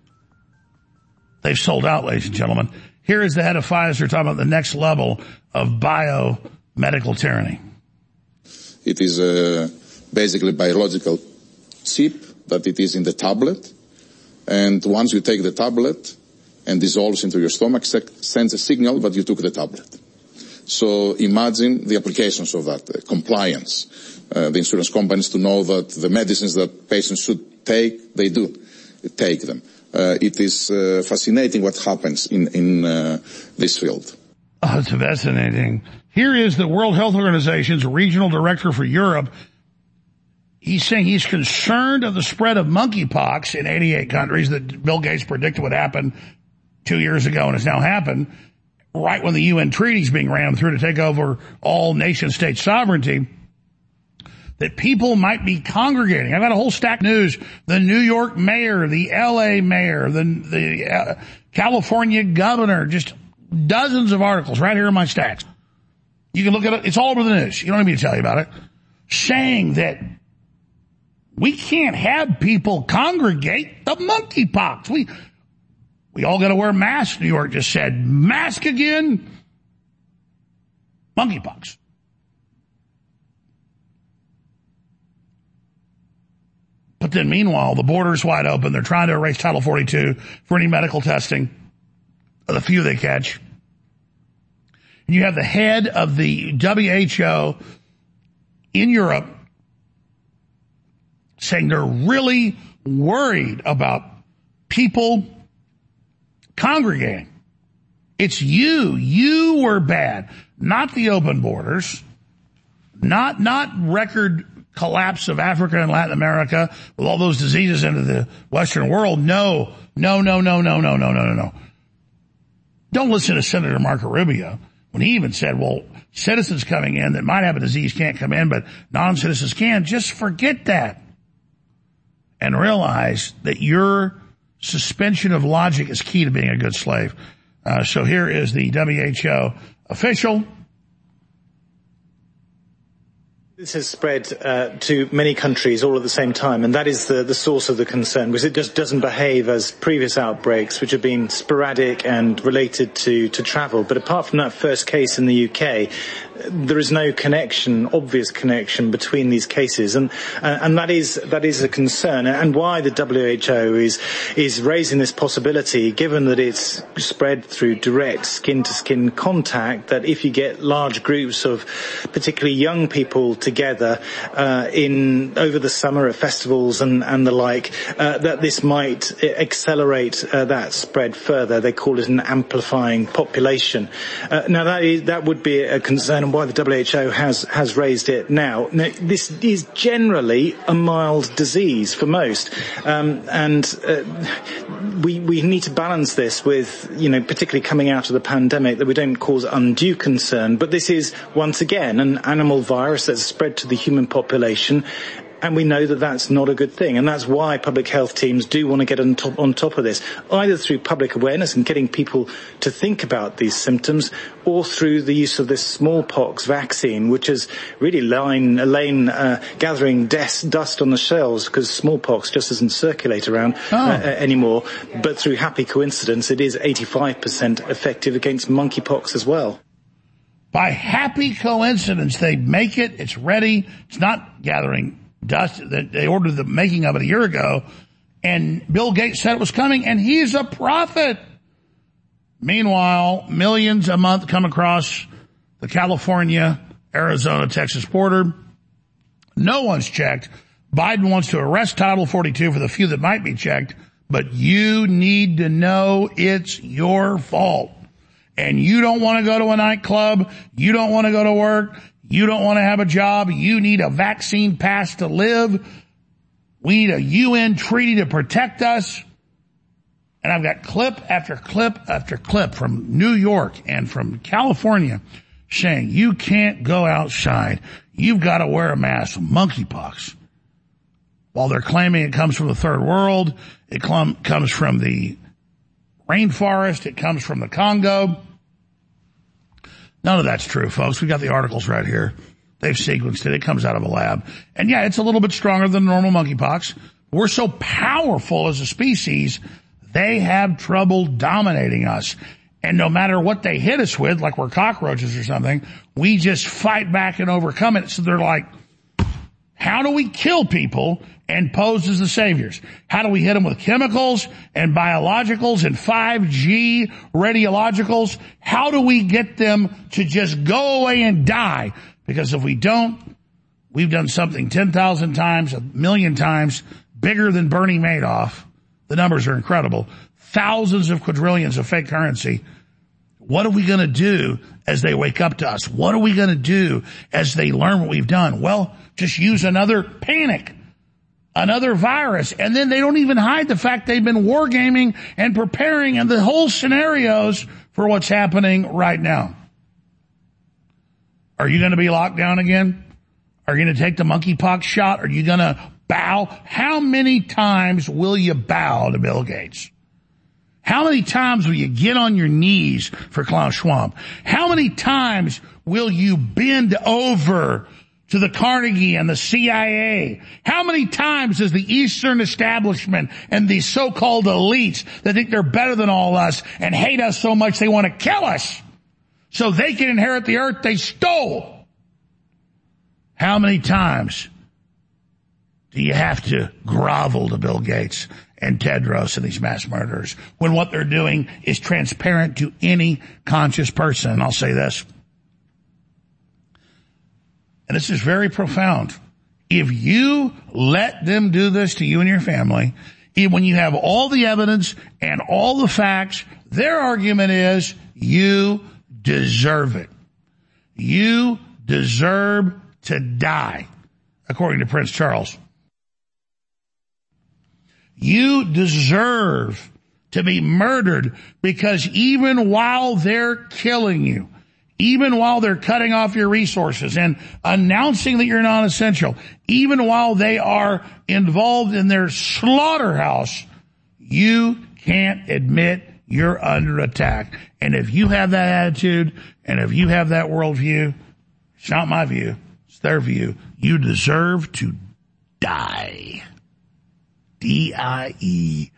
They've sold out, ladies and gentlemen. Here is the head of Pfizer talking about the next level of bio medical tyranny. It is basically biological chip that it is in the tablet. And once you take the tablet and dissolves into your stomach, sends a signal that you took the tablet. So imagine the applications of that, compliance. The insurance companies to know that the medicines that patients should take, they do take them. It is fascinating what happens in this field. Oh, it's fascinating. Here is the World Health Organization's regional director for Europe. He's saying he's concerned of the spread of monkeypox in 88 countries that Bill Gates predicted would happen 2 years ago and has now happened, right when the UN treaty is being rammed through to take over all nation-state sovereignty, that people might be congregating. I've got a whole stack of news. The New York mayor, the L.A. mayor, the California governor, just dozens of articles right here in my stacks. You can look at it. It's all over the news. You don't need me to tell you about it. Saying that we can't have people congregate the monkeypox. We all got to wear masks, New York just said. Mask again? Monkeypox. But then meanwhile, the border's wide open. They're trying to erase Title 42 for any medical testing, the few they catch. And you have the head of the WHO in Europe saying they're really worried about people congregating. It's you. You were bad. Not the open borders. Not record collapse of Africa and Latin America with all those diseases into the Western world. No. Don't listen to Senator Marco Rubio when he even said, well, citizens coming in that might have a disease can't come in, but non-citizens can. Just forget that and realize that your suspension of logic is key to being a good slave. So here is the WHO official. This has spread to many countries all at the same time, and that is the source of the concern, because it just doesn't behave as previous outbreaks, which have been sporadic and related to travel. But apart from that first case in the UK, there is no obvious connection between these cases, and that is a concern, and why the WHO is raising this possibility, given that it's spread through direct skin-to-skin contact, that if you get large groups of particularly young people together over the summer at festivals and the like, that this might accelerate that spread further. They call it an amplifying population. Now that would be a concern, and why the WHO has raised it now. Now, this is generally a mild disease for most, and we need to balance this with, particularly coming out of the pandemic, that we don't cause undue concern. But this is once again an animal virus that's spread to the human population, and we know that that's not a good thing, and that's why public health teams do want to get on top of this, either through public awareness and getting people to think about these symptoms, or through the use of this smallpox vaccine, which has really lain gathering dust on the shelves, because smallpox just doesn't circulate around anymore. But through happy coincidence, it is 85% effective against monkeypox as well. By happy coincidence, they make it. It's ready. It's not gathering dust. They ordered the making of it a year ago, and Bill Gates said it was coming, and he's a prophet. Meanwhile, millions a month come across the California, Arizona, Texas border. No one's checked. Biden wants to arrest Title 42 for the few that might be checked, but you need to know it's your fault. And you don't want to go to a nightclub. You don't want to go to work. You don't want to have a job. You need a vaccine pass to live. We need a UN treaty to protect us. And I've got clip after clip after clip from New York and from California saying you can't go outside. You've got to wear a mask. Monkeypox. While they're claiming it comes from the third world, it comes from the rainforest, it comes from the Congo. None of that's true, folks. We got the articles right here. They've sequenced it. It comes out of a lab. And yeah, it's a little bit stronger than normal monkeypox. We're so powerful as a species, they have trouble dominating us. And no matter what they hit us with, like we're cockroaches or something, we just fight back and overcome it. So they're like, how do we kill people and pose as the saviors? How do we hit them with chemicals and biologicals and 5G radiologicals? How do we get them to just go away and die? Because if we don't, we've done something 10,000 times, 1,000,000 times bigger than Bernie Madoff. The numbers are incredible. Thousands of quadrillions of fake currency. What are we going to do as they wake up to us? What are we going to do as they learn what we've done? Well, just use another panic, another virus. And then they don't even hide the fact they've been wargaming and preparing and the whole scenarios for what's happening right now. Are you going to be locked down again? Are you going to take the monkeypox shot? Are you going to bow? How many times will you bow to Bill Gates? How many times will you get on your knees for Klaus Schwab? How many times will you bend over to the Carnegie and the CIA? How many times does the Eastern establishment and the so-called elites that think they're better than all us and hate us so much they want to kill us so they can inherit the earth they stole? How many times do you have to grovel to Bill Gates and Tedros and these mass murderers when what they're doing is transparent to any conscious person? And I'll say this, and this is very profound. If you let them do this to you and your family, when you have all the evidence and all the facts, their argument is you deserve it. You deserve to die, according to Prince Charles. You deserve to be murdered because even while they're killing you, even while they're cutting off your resources and announcing that you're non-essential, even while they are involved in their slaughterhouse, you can't admit you're under attack. And if you have that attitude and if you have that worldview, it's not my view, it's their view, you deserve to die. D-I-E,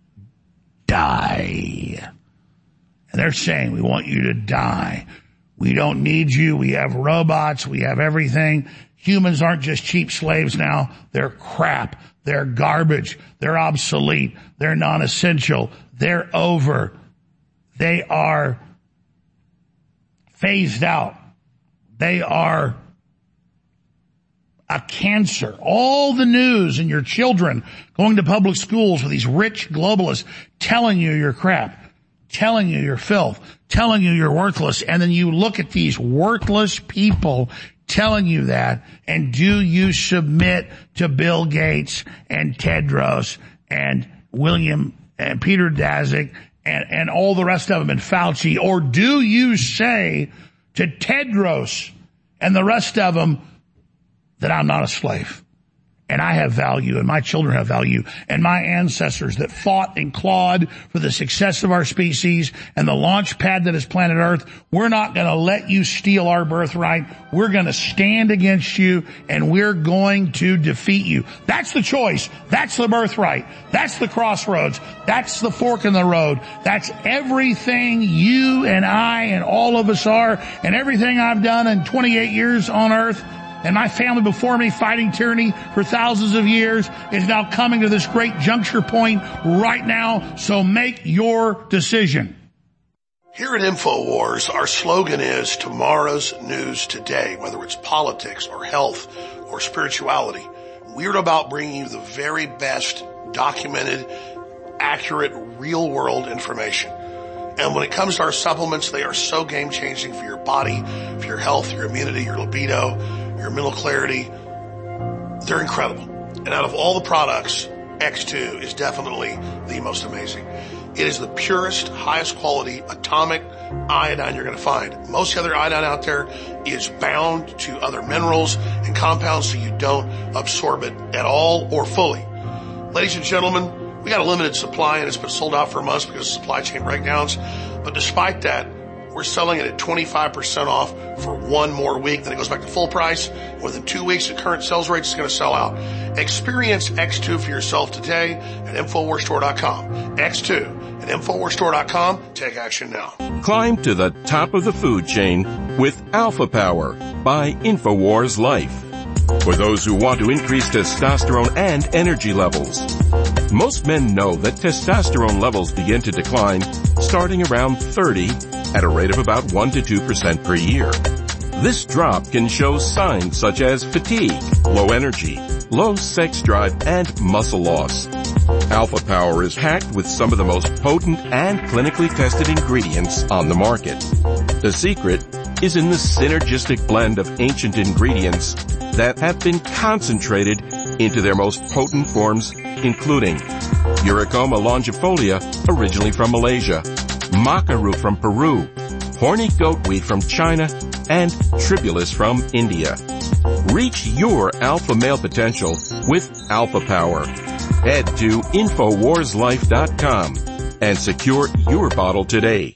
die. And they're saying, we want you to die. We don't need you. We have robots. We have everything. Humans aren't just cheap slaves now. They're crap. They're garbage. They're obsolete. They're non-essential. They're over. They are phased out. They are a cancer. All the news and your children going to public schools with these rich globalists telling you you're crap, telling you you're filth, telling you you're worthless. And then you look at these worthless people telling you that, and do you submit to Bill Gates and Tedros and William and Peter Daszak and all the rest of them and Fauci? Or do you say to Tedros and the rest of them that I'm not a slave and I have value and my children have value and my ancestors that fought and clawed for the success of our species and the launch pad that is planet Earth, we're not going to let you steal our birthright. We're going to stand against you and we're going to defeat you. That's the choice. That's the birthright. That's the crossroads. That's the fork in the road. That's everything you and I and all of us are, and everything I've done in 28 years on Earth and my family before me fighting tyranny for thousands of years is now coming to this great juncture point right now. So make your decision. Here at InfoWars, our slogan is tomorrow's news today, whether it's politics or health or spirituality. We're about bringing you the very best documented, accurate, real-world information. And when it comes to our supplements, they are so game-changing for your body, for your health, your immunity, your libido, your mental clarity. They're incredible. And out of all the products, X2 is definitely the most amazing. It is the purest, highest quality atomic iodine you're going to find. Most other iodine out there is bound to other minerals and compounds, so you don't absorb it at all or fully. Ladies and gentlemen, we got a limited supply and it's been sold out for months because of supply chain breakdowns. But despite that, we're selling it at 25% off for one more week. Then it goes back to full price. Within 2 weeks, the current sales rate is going to sell out. Experience X2 for yourself today at InfoWarsStore.com. X2, an at InfoWarsStore.com. Take action now. Climb to the top of the food chain with Alpha Power by InfoWars Life. For those who want to increase testosterone and energy levels. Most men know that testosterone levels begin to decline starting around 30 at a rate of about 1 to 2% per year. This drop can show signs such as fatigue, low energy, low sex drive, and muscle loss. Alpha Power is packed with some of the most potent and clinically tested ingredients on the market. The secret is in the synergistic blend of ancient ingredients that have been concentrated into their most potent forms, including Eurycoma longifolia, originally from Malaysia, maca root from Peru, horny goatweed from China, and tribulus from India. Reach your alpha male potential with Alpha Power. Head to InfoWarsLife.com and secure your bottle today.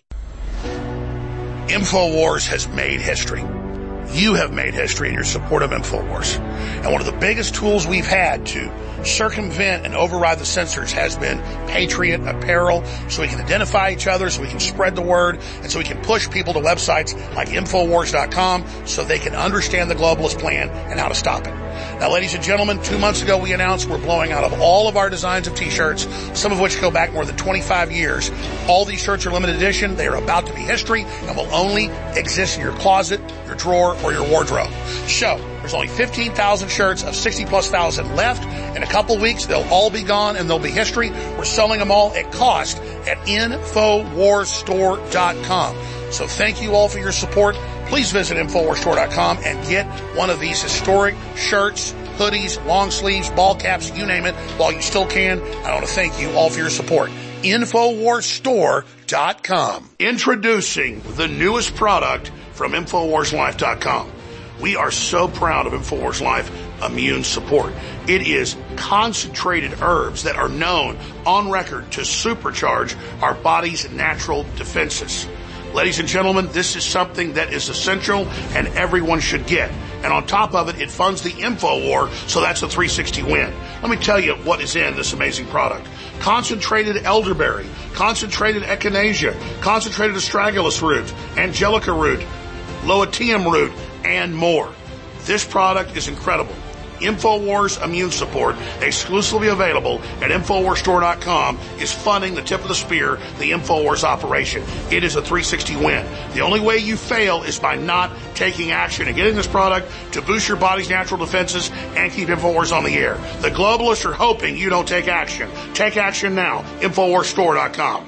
InfoWars has made history. You have made history in your support of InfoWars. And one of the biggest tools we've had to circumvent and override the censors has been Patriot Apparel, so we can identify each other, so we can spread the word, and so we can push people to websites like Infowars.com so they can understand the globalist plan and how to stop it. Now, ladies and gentlemen, 2 months ago we announced we're blowing out of all of our designs of t-shirts, some of which go back more than 25 years. All these shirts are limited edition. They are about to be history and will only exist in your closet, your drawer, or your wardrobe. So, there's only 15,000 shirts of 60+ thousand left. In a couple weeks, they'll all be gone and they'll be history. We're selling them all at cost at InfoWarsStore.com. So thank you all for your support. Please visit InfoWarsStore.com and get one of these historic shirts, hoodies, long sleeves, ball caps, you name it, while you still can. I want to thank you all for your support. InfoWarsStore.com. Introducing the newest product from InfoWarsLife.com. We are so proud of InfoWars Life Immune Support. It is concentrated herbs that are known on record to supercharge our body's natural defenses. Ladies and gentlemen, this is something that is essential and everyone should get. And on top of it, it funds the InfoWar, so that's a 360 win. Let me tell you what is in this amazing product. Concentrated elderberry, concentrated echinacea, concentrated astragalus root, angelica root, loetium root, and more. This product is incredible. InfoWars Immune Support, exclusively available at InfoWarsStore.com, is funding the tip of the spear, the InfoWars operation. It is a 360 win. The only way you fail is by not taking action and getting this product to boost your body's natural defenses and keep InfoWars on the air. The globalists are hoping you don't take action. Take action now. InfoWarsStore.com.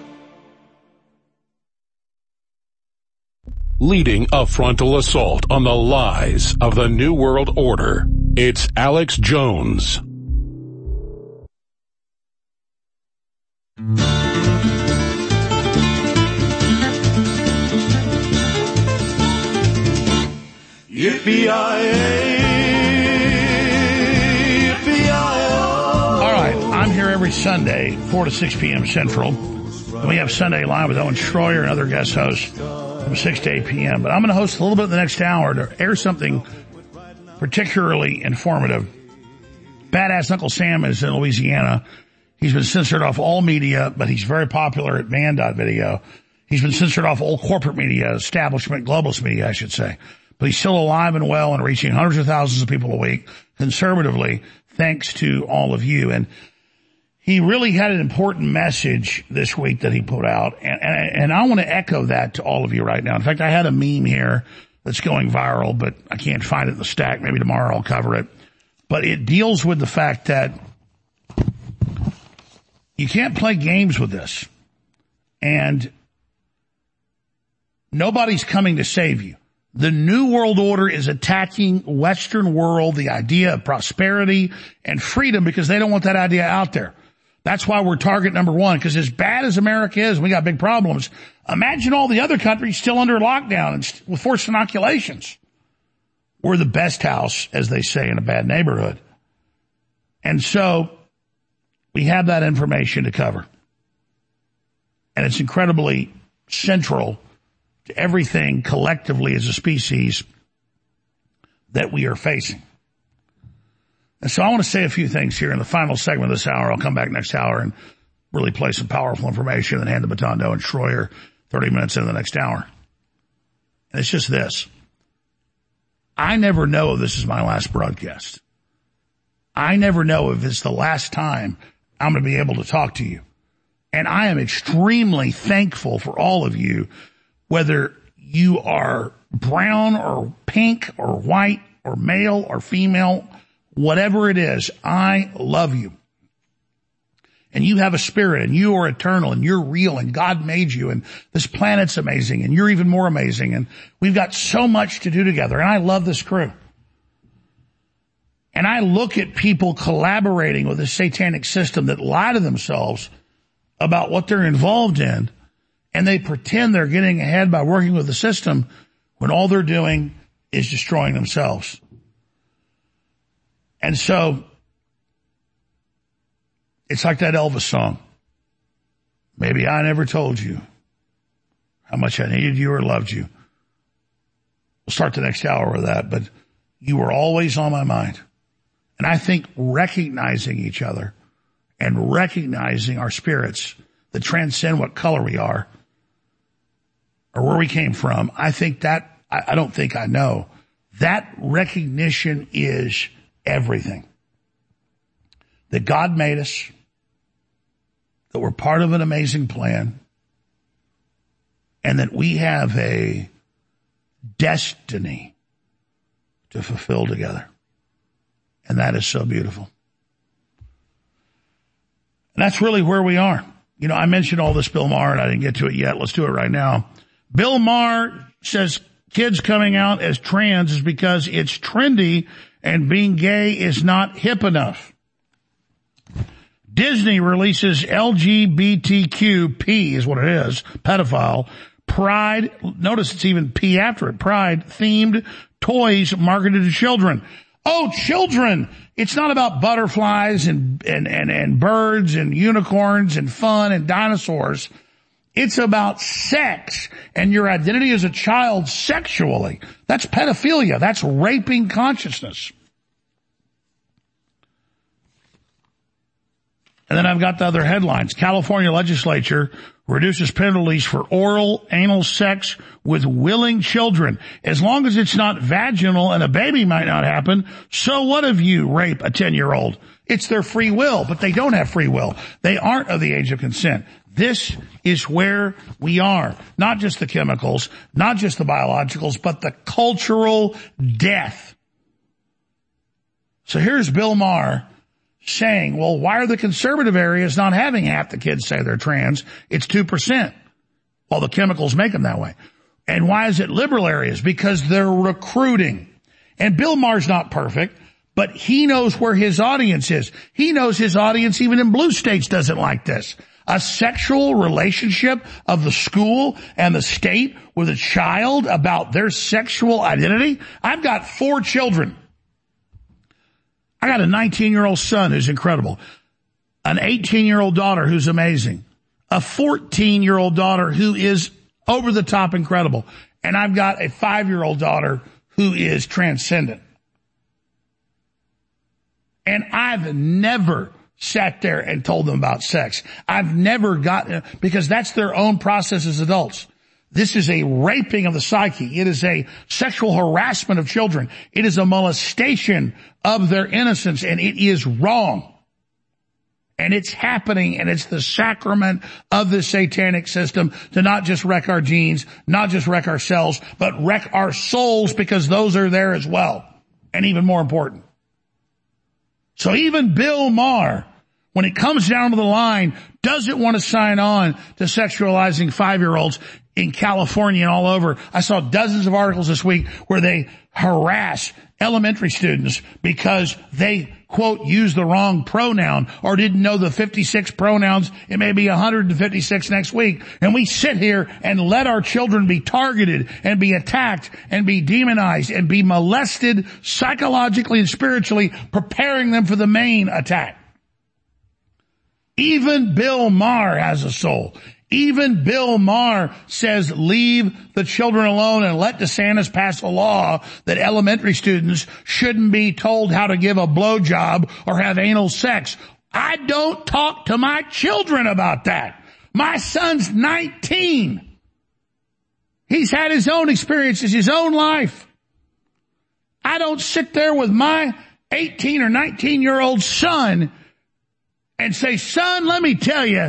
Leading a frontal assault on the lies of the New World Order, it's Alex Jones. Yippee-yi-yi, all right, I'm here every Sunday, 4 to 6 p.m. Central. And we have Sunday Live with Owen Schroyer and other guest hosts from 6 to 8 p.m. But I'm going to host a little bit in the next hour to air something particularly informative. Badass Uncle Sam is in Louisiana. He's been censored off all media, but he's very popular at man.video. He's been censored off all corporate media, establishment, globalist media, I should say. But he's still alive and well and reaching hundreds of thousands of people a week, conservatively, thanks to all of you. And he really had an important message this week that he put out, and I want to echo that to all of you right now. In fact, I had a meme here that's going viral, but I can't find it in the stack. Maybe tomorrow I'll cover it. But it deals with the fact that you can't play games with this. And nobody's coming to save you. The New World Order is attacking Western world, the idea of prosperity and freedom, because they don't want that idea out there. That's why we're target number one, because as bad as America is, we got big problems. Imagine all the other countries still under lockdown and with forced inoculations. We're the best house, as they say, in a bad neighborhood. And so we have that information to cover. And it's incredibly central to everything collectively as a species that we are facing. And so I want to say a few things here in the final segment of this hour. I'll come back next hour and really play some powerful information and hand the baton to Owen Schroyer 30 minutes into the next hour. And it's just this. I never know if this is my last broadcast. I never know if it's the last time I'm going to be able to talk to you. And I am extremely thankful for all of you, whether you are brown or pink or white or male or female, whatever it is, I love you. And you have a spirit and you are eternal and you're real and God made you and this planet's amazing and you're even more amazing and we've got so much to do together and I love this crew. And I look at people collaborating with a satanic system that lie to themselves about what they're involved in and they pretend they're getting ahead by working with the system when all they're doing is destroying themselves. And so it's like that Elvis song. Maybe I never told you how much I needed you or loved you. We'll start the next hour with that, but you were always on my mind. And I think recognizing each other and recognizing our spirits that transcend what color we are or where we came from, I think that, I don't think I know, that recognition is everything. That God made us, that we're part of an amazing plan, and that we have a destiny to fulfill together. And that is so beautiful. And that's really where we are. You know, I mentioned all this Bill Maher, and I didn't get to it yet. Let's do it right now. Bill Maher says kids coming out as trans is because it's trendy and being gay is not hip enough. Disney releases LGBTQ, is what it is, pedophile, pride, notice it's even P after it, pride-themed toys marketed to children. Oh, children! It's not about butterflies and birds and unicorns and fun and dinosaurs. It's about sex and your identity as a child sexually. That's pedophilia. That's raping consciousness. And then I've got the other headlines. California legislature reduces penalties for oral anal sex with willing children. As long as it's not vaginal and a baby might not happen, so what if you rape a 10-year-old? It's their free will, but they don't have free will. They aren't of the age of consent. This is where we are. Not just the chemicals, not just the biologicals, but the cultural death. So here's Bill Maher saying, well, why are the conservative areas not having half the kids say they're trans? It's 2%. Well, the chemicals make them that way. And why is it liberal areas? Because they're recruiting. And Bill Maher's not perfect, but he knows where his audience is. He knows his audience, even in blue states, doesn't like this. A sexual relationship of the school and the state with a child about their sexual identity. I've got 4 children. I got a 19-year-old son who's incredible, an 18-year-old daughter who's amazing, a 14-year-old daughter who is over the top incredible, and I've got a 5-year-old daughter who is transcendent. And I've never sat there and told them about sex. I've never gotten, because that's their own process as adults. This is a raping of the psyche. It is a sexual harassment of children. It is a molestation of their innocence, and it is wrong. And it's happening, and it's the sacrament of the satanic system to not just wreck our genes, not just wreck our cells, but wreck our souls, because those are there as well. And even more important. So even Bill Maher, when it comes down to the line, doesn't want to sign on to sexualizing 5-year-olds in California and all over. I saw dozens of articles this week where they harass elementary students because they, quote, used the wrong pronoun or didn't know the 56 pronouns. It may be 156 next week. And we sit here and let our children be targeted and be attacked and be demonized and be molested psychologically and spiritually, preparing them for the main attack. Even Bill Maher has a soul. Even Bill Maher says leave the children alone and let DeSantis pass a law that elementary students shouldn't be told how to give a blowjob or have anal sex. I don't talk to my children about that. My son's 19. He's had his own experiences, his own life. I don't sit there with my 18 or 19-year-old son and say, son, let me tell you.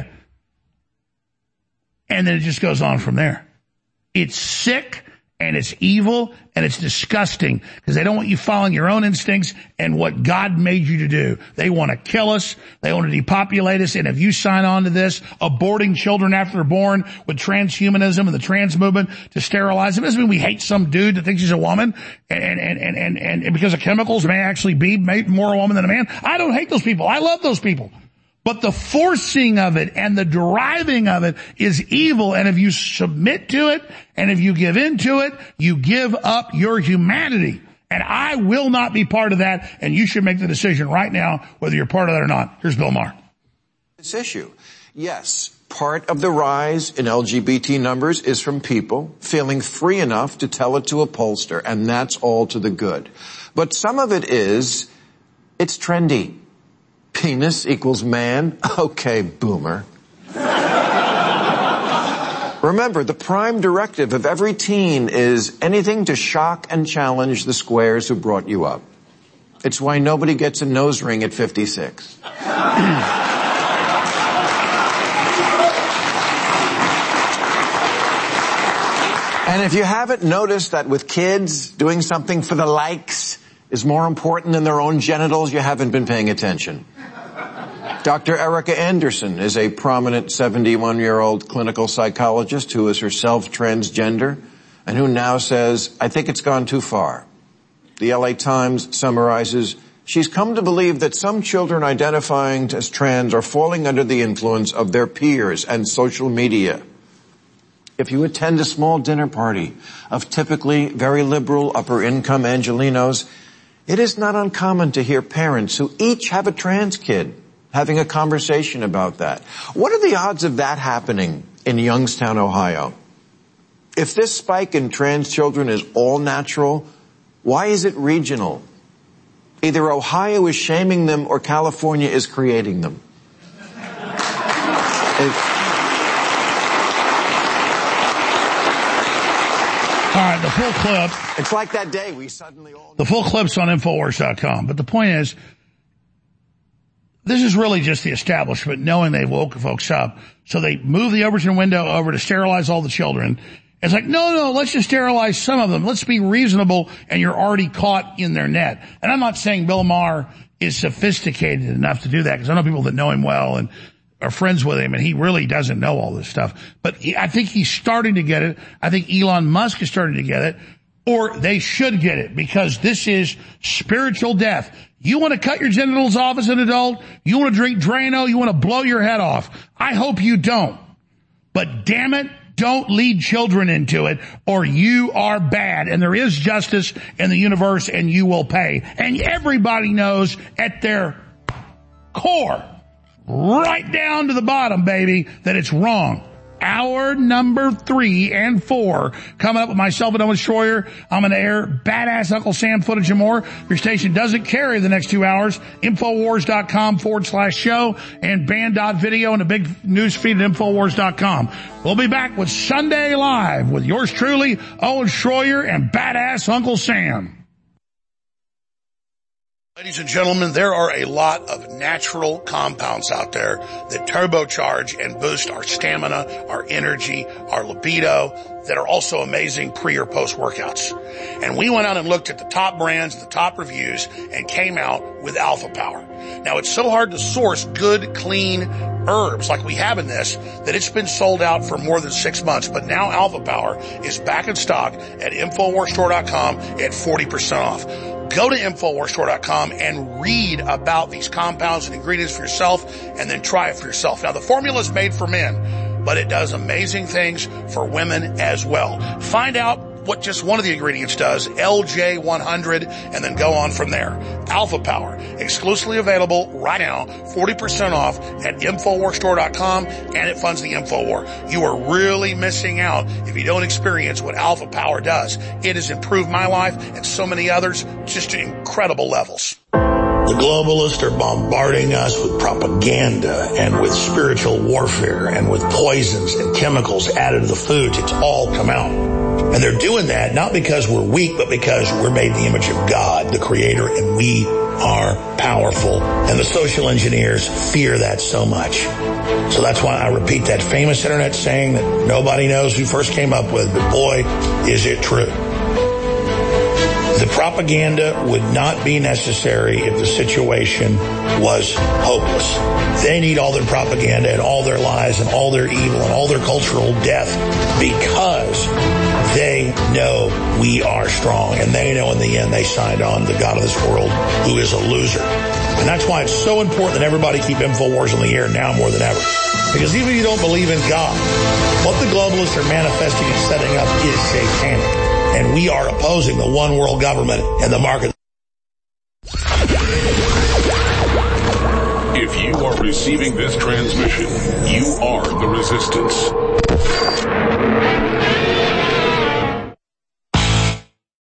And then it just goes on from there. It's sick and it's evil and it's disgusting because they don't want you following your own instincts and what God made you to do. They want to kill us. They want to depopulate us. And if you sign on to this, aborting children after they're born with transhumanism and the trans movement to sterilize them, doesn't mean we hate some dude that thinks he's a woman and because of chemicals may actually be more a woman than a man. I don't hate those people. I love those people. But the forcing of it and the driving of it is evil. And if you submit to it and if you give into it, you give up your humanity. And I will not be part of that. And you should make the decision right now whether you're part of that or not. Here's Bill Maher. This issue. Yes, part of the rise in LGBT numbers is from people feeling free enough to tell it to a pollster. And that's all to the good. But some of it is, it's trendy. Penis equals man. Okay, boomer. Remember, the prime directive of every teen is anything to shock and challenge the squares who brought you up. It's why nobody gets a nose ring at 56. And if you haven't noticed that with kids, doing something for the likes is more important than their own genitals, you haven't been paying attention. Dr. Erica Anderson is a prominent 71-year-old clinical psychologist who is herself transgender and who now says, I think it's gone too far. The LA Times summarizes, she's come to believe that some children identifying as trans are falling under the influence of their peers and social media. If you attend a small dinner party of typically very liberal upper-income Angelenos, it is not uncommon to hear parents who each have a trans kid having a conversation about that. What are the odds of that happening in Youngstown, Ohio? If this spike in trans children is all natural, why is it regional? Either Ohio is shaming them or California is creating them. All right, the full clip. It's like that day we suddenly all... The full clip's on Infowars.com. But the point is, this is really just the establishment knowing they woke folks up. So they move the Overton window over to sterilize all the children. It's like, no, let's just sterilize some of them. Let's be reasonable, and you're already caught in their net. And I'm not saying Bill Maher is sophisticated enough to do that, because I know people that know him well and are friends with him, and he really doesn't know all this stuff. But I think he's starting to get it. I think Elon Musk is starting to get it, or they should get it, because this is spiritual death. You want to cut your genitals off as an adult? You want to drink Drano? You want to blow your head off? I hope you don't. But damn it, don't lead children into it, or you are bad. And there is justice in the universe, and you will pay. And everybody knows at their core, right down to the bottom, baby, that it's wrong. Hour number 3 and 4 coming up with myself and Owen Schroyer. I'm going to air badass Uncle Sam footage and more. Your station doesn't carry the next 2 hours. Infowars.com/show and band.video and a big news feed at Infowars.com. We'll be back with Sunday Live with yours truly, Owen Schroyer and badass Uncle Sam. Ladies and gentlemen, there are a lot of natural compounds out there that turbocharge and boost our stamina, our energy, our libido, that are also amazing pre or post workouts. And we went out and looked at the top brands, the top reviews, and came out with Alpha Power. Now, it's so hard to source good, clean herbs like we have in this that it's been sold out for more than 6 months. But now Alpha Power is back in stock at InfoWarsStore.com at 40% off. Go to InfoWarsStore.com and read about these compounds and ingredients for yourself, and then try it for yourself. Now, the formula is made for men, but it does amazing things for women as well. Find out what just one of the ingredients does, LJ100, and then go on from there. Alpha Power, exclusively available right now, 40% off at InfoWarsStore.com, and it funds the InfoWar. You are really missing out if you don't experience what Alpha Power does. It has improved my life and so many others just to incredible levels. The globalists are bombarding us with propaganda and with spiritual warfare and with poisons and chemicals added to the foods. It's all come out. And they're doing that not because we're weak, but because we're made in the image of God, the Creator, and we are powerful. And the social engineers fear that so much. So that's why I repeat that famous internet saying that nobody knows who first came up with, but boy, is it true. The propaganda would not be necessary if the situation was hopeless. They need all their propaganda and all their lies and all their evil and all their cultural death because they know we are strong, and they know in the end they signed on the God of this world who is a loser. And that's why it's so important that everybody keep InfoWars on the air now more than ever. Because even if you don't believe in God, what the globalists are manifesting and setting up is satanic. And we are opposing the one world government and the market. If you are receiving this transmission, you are the resistance.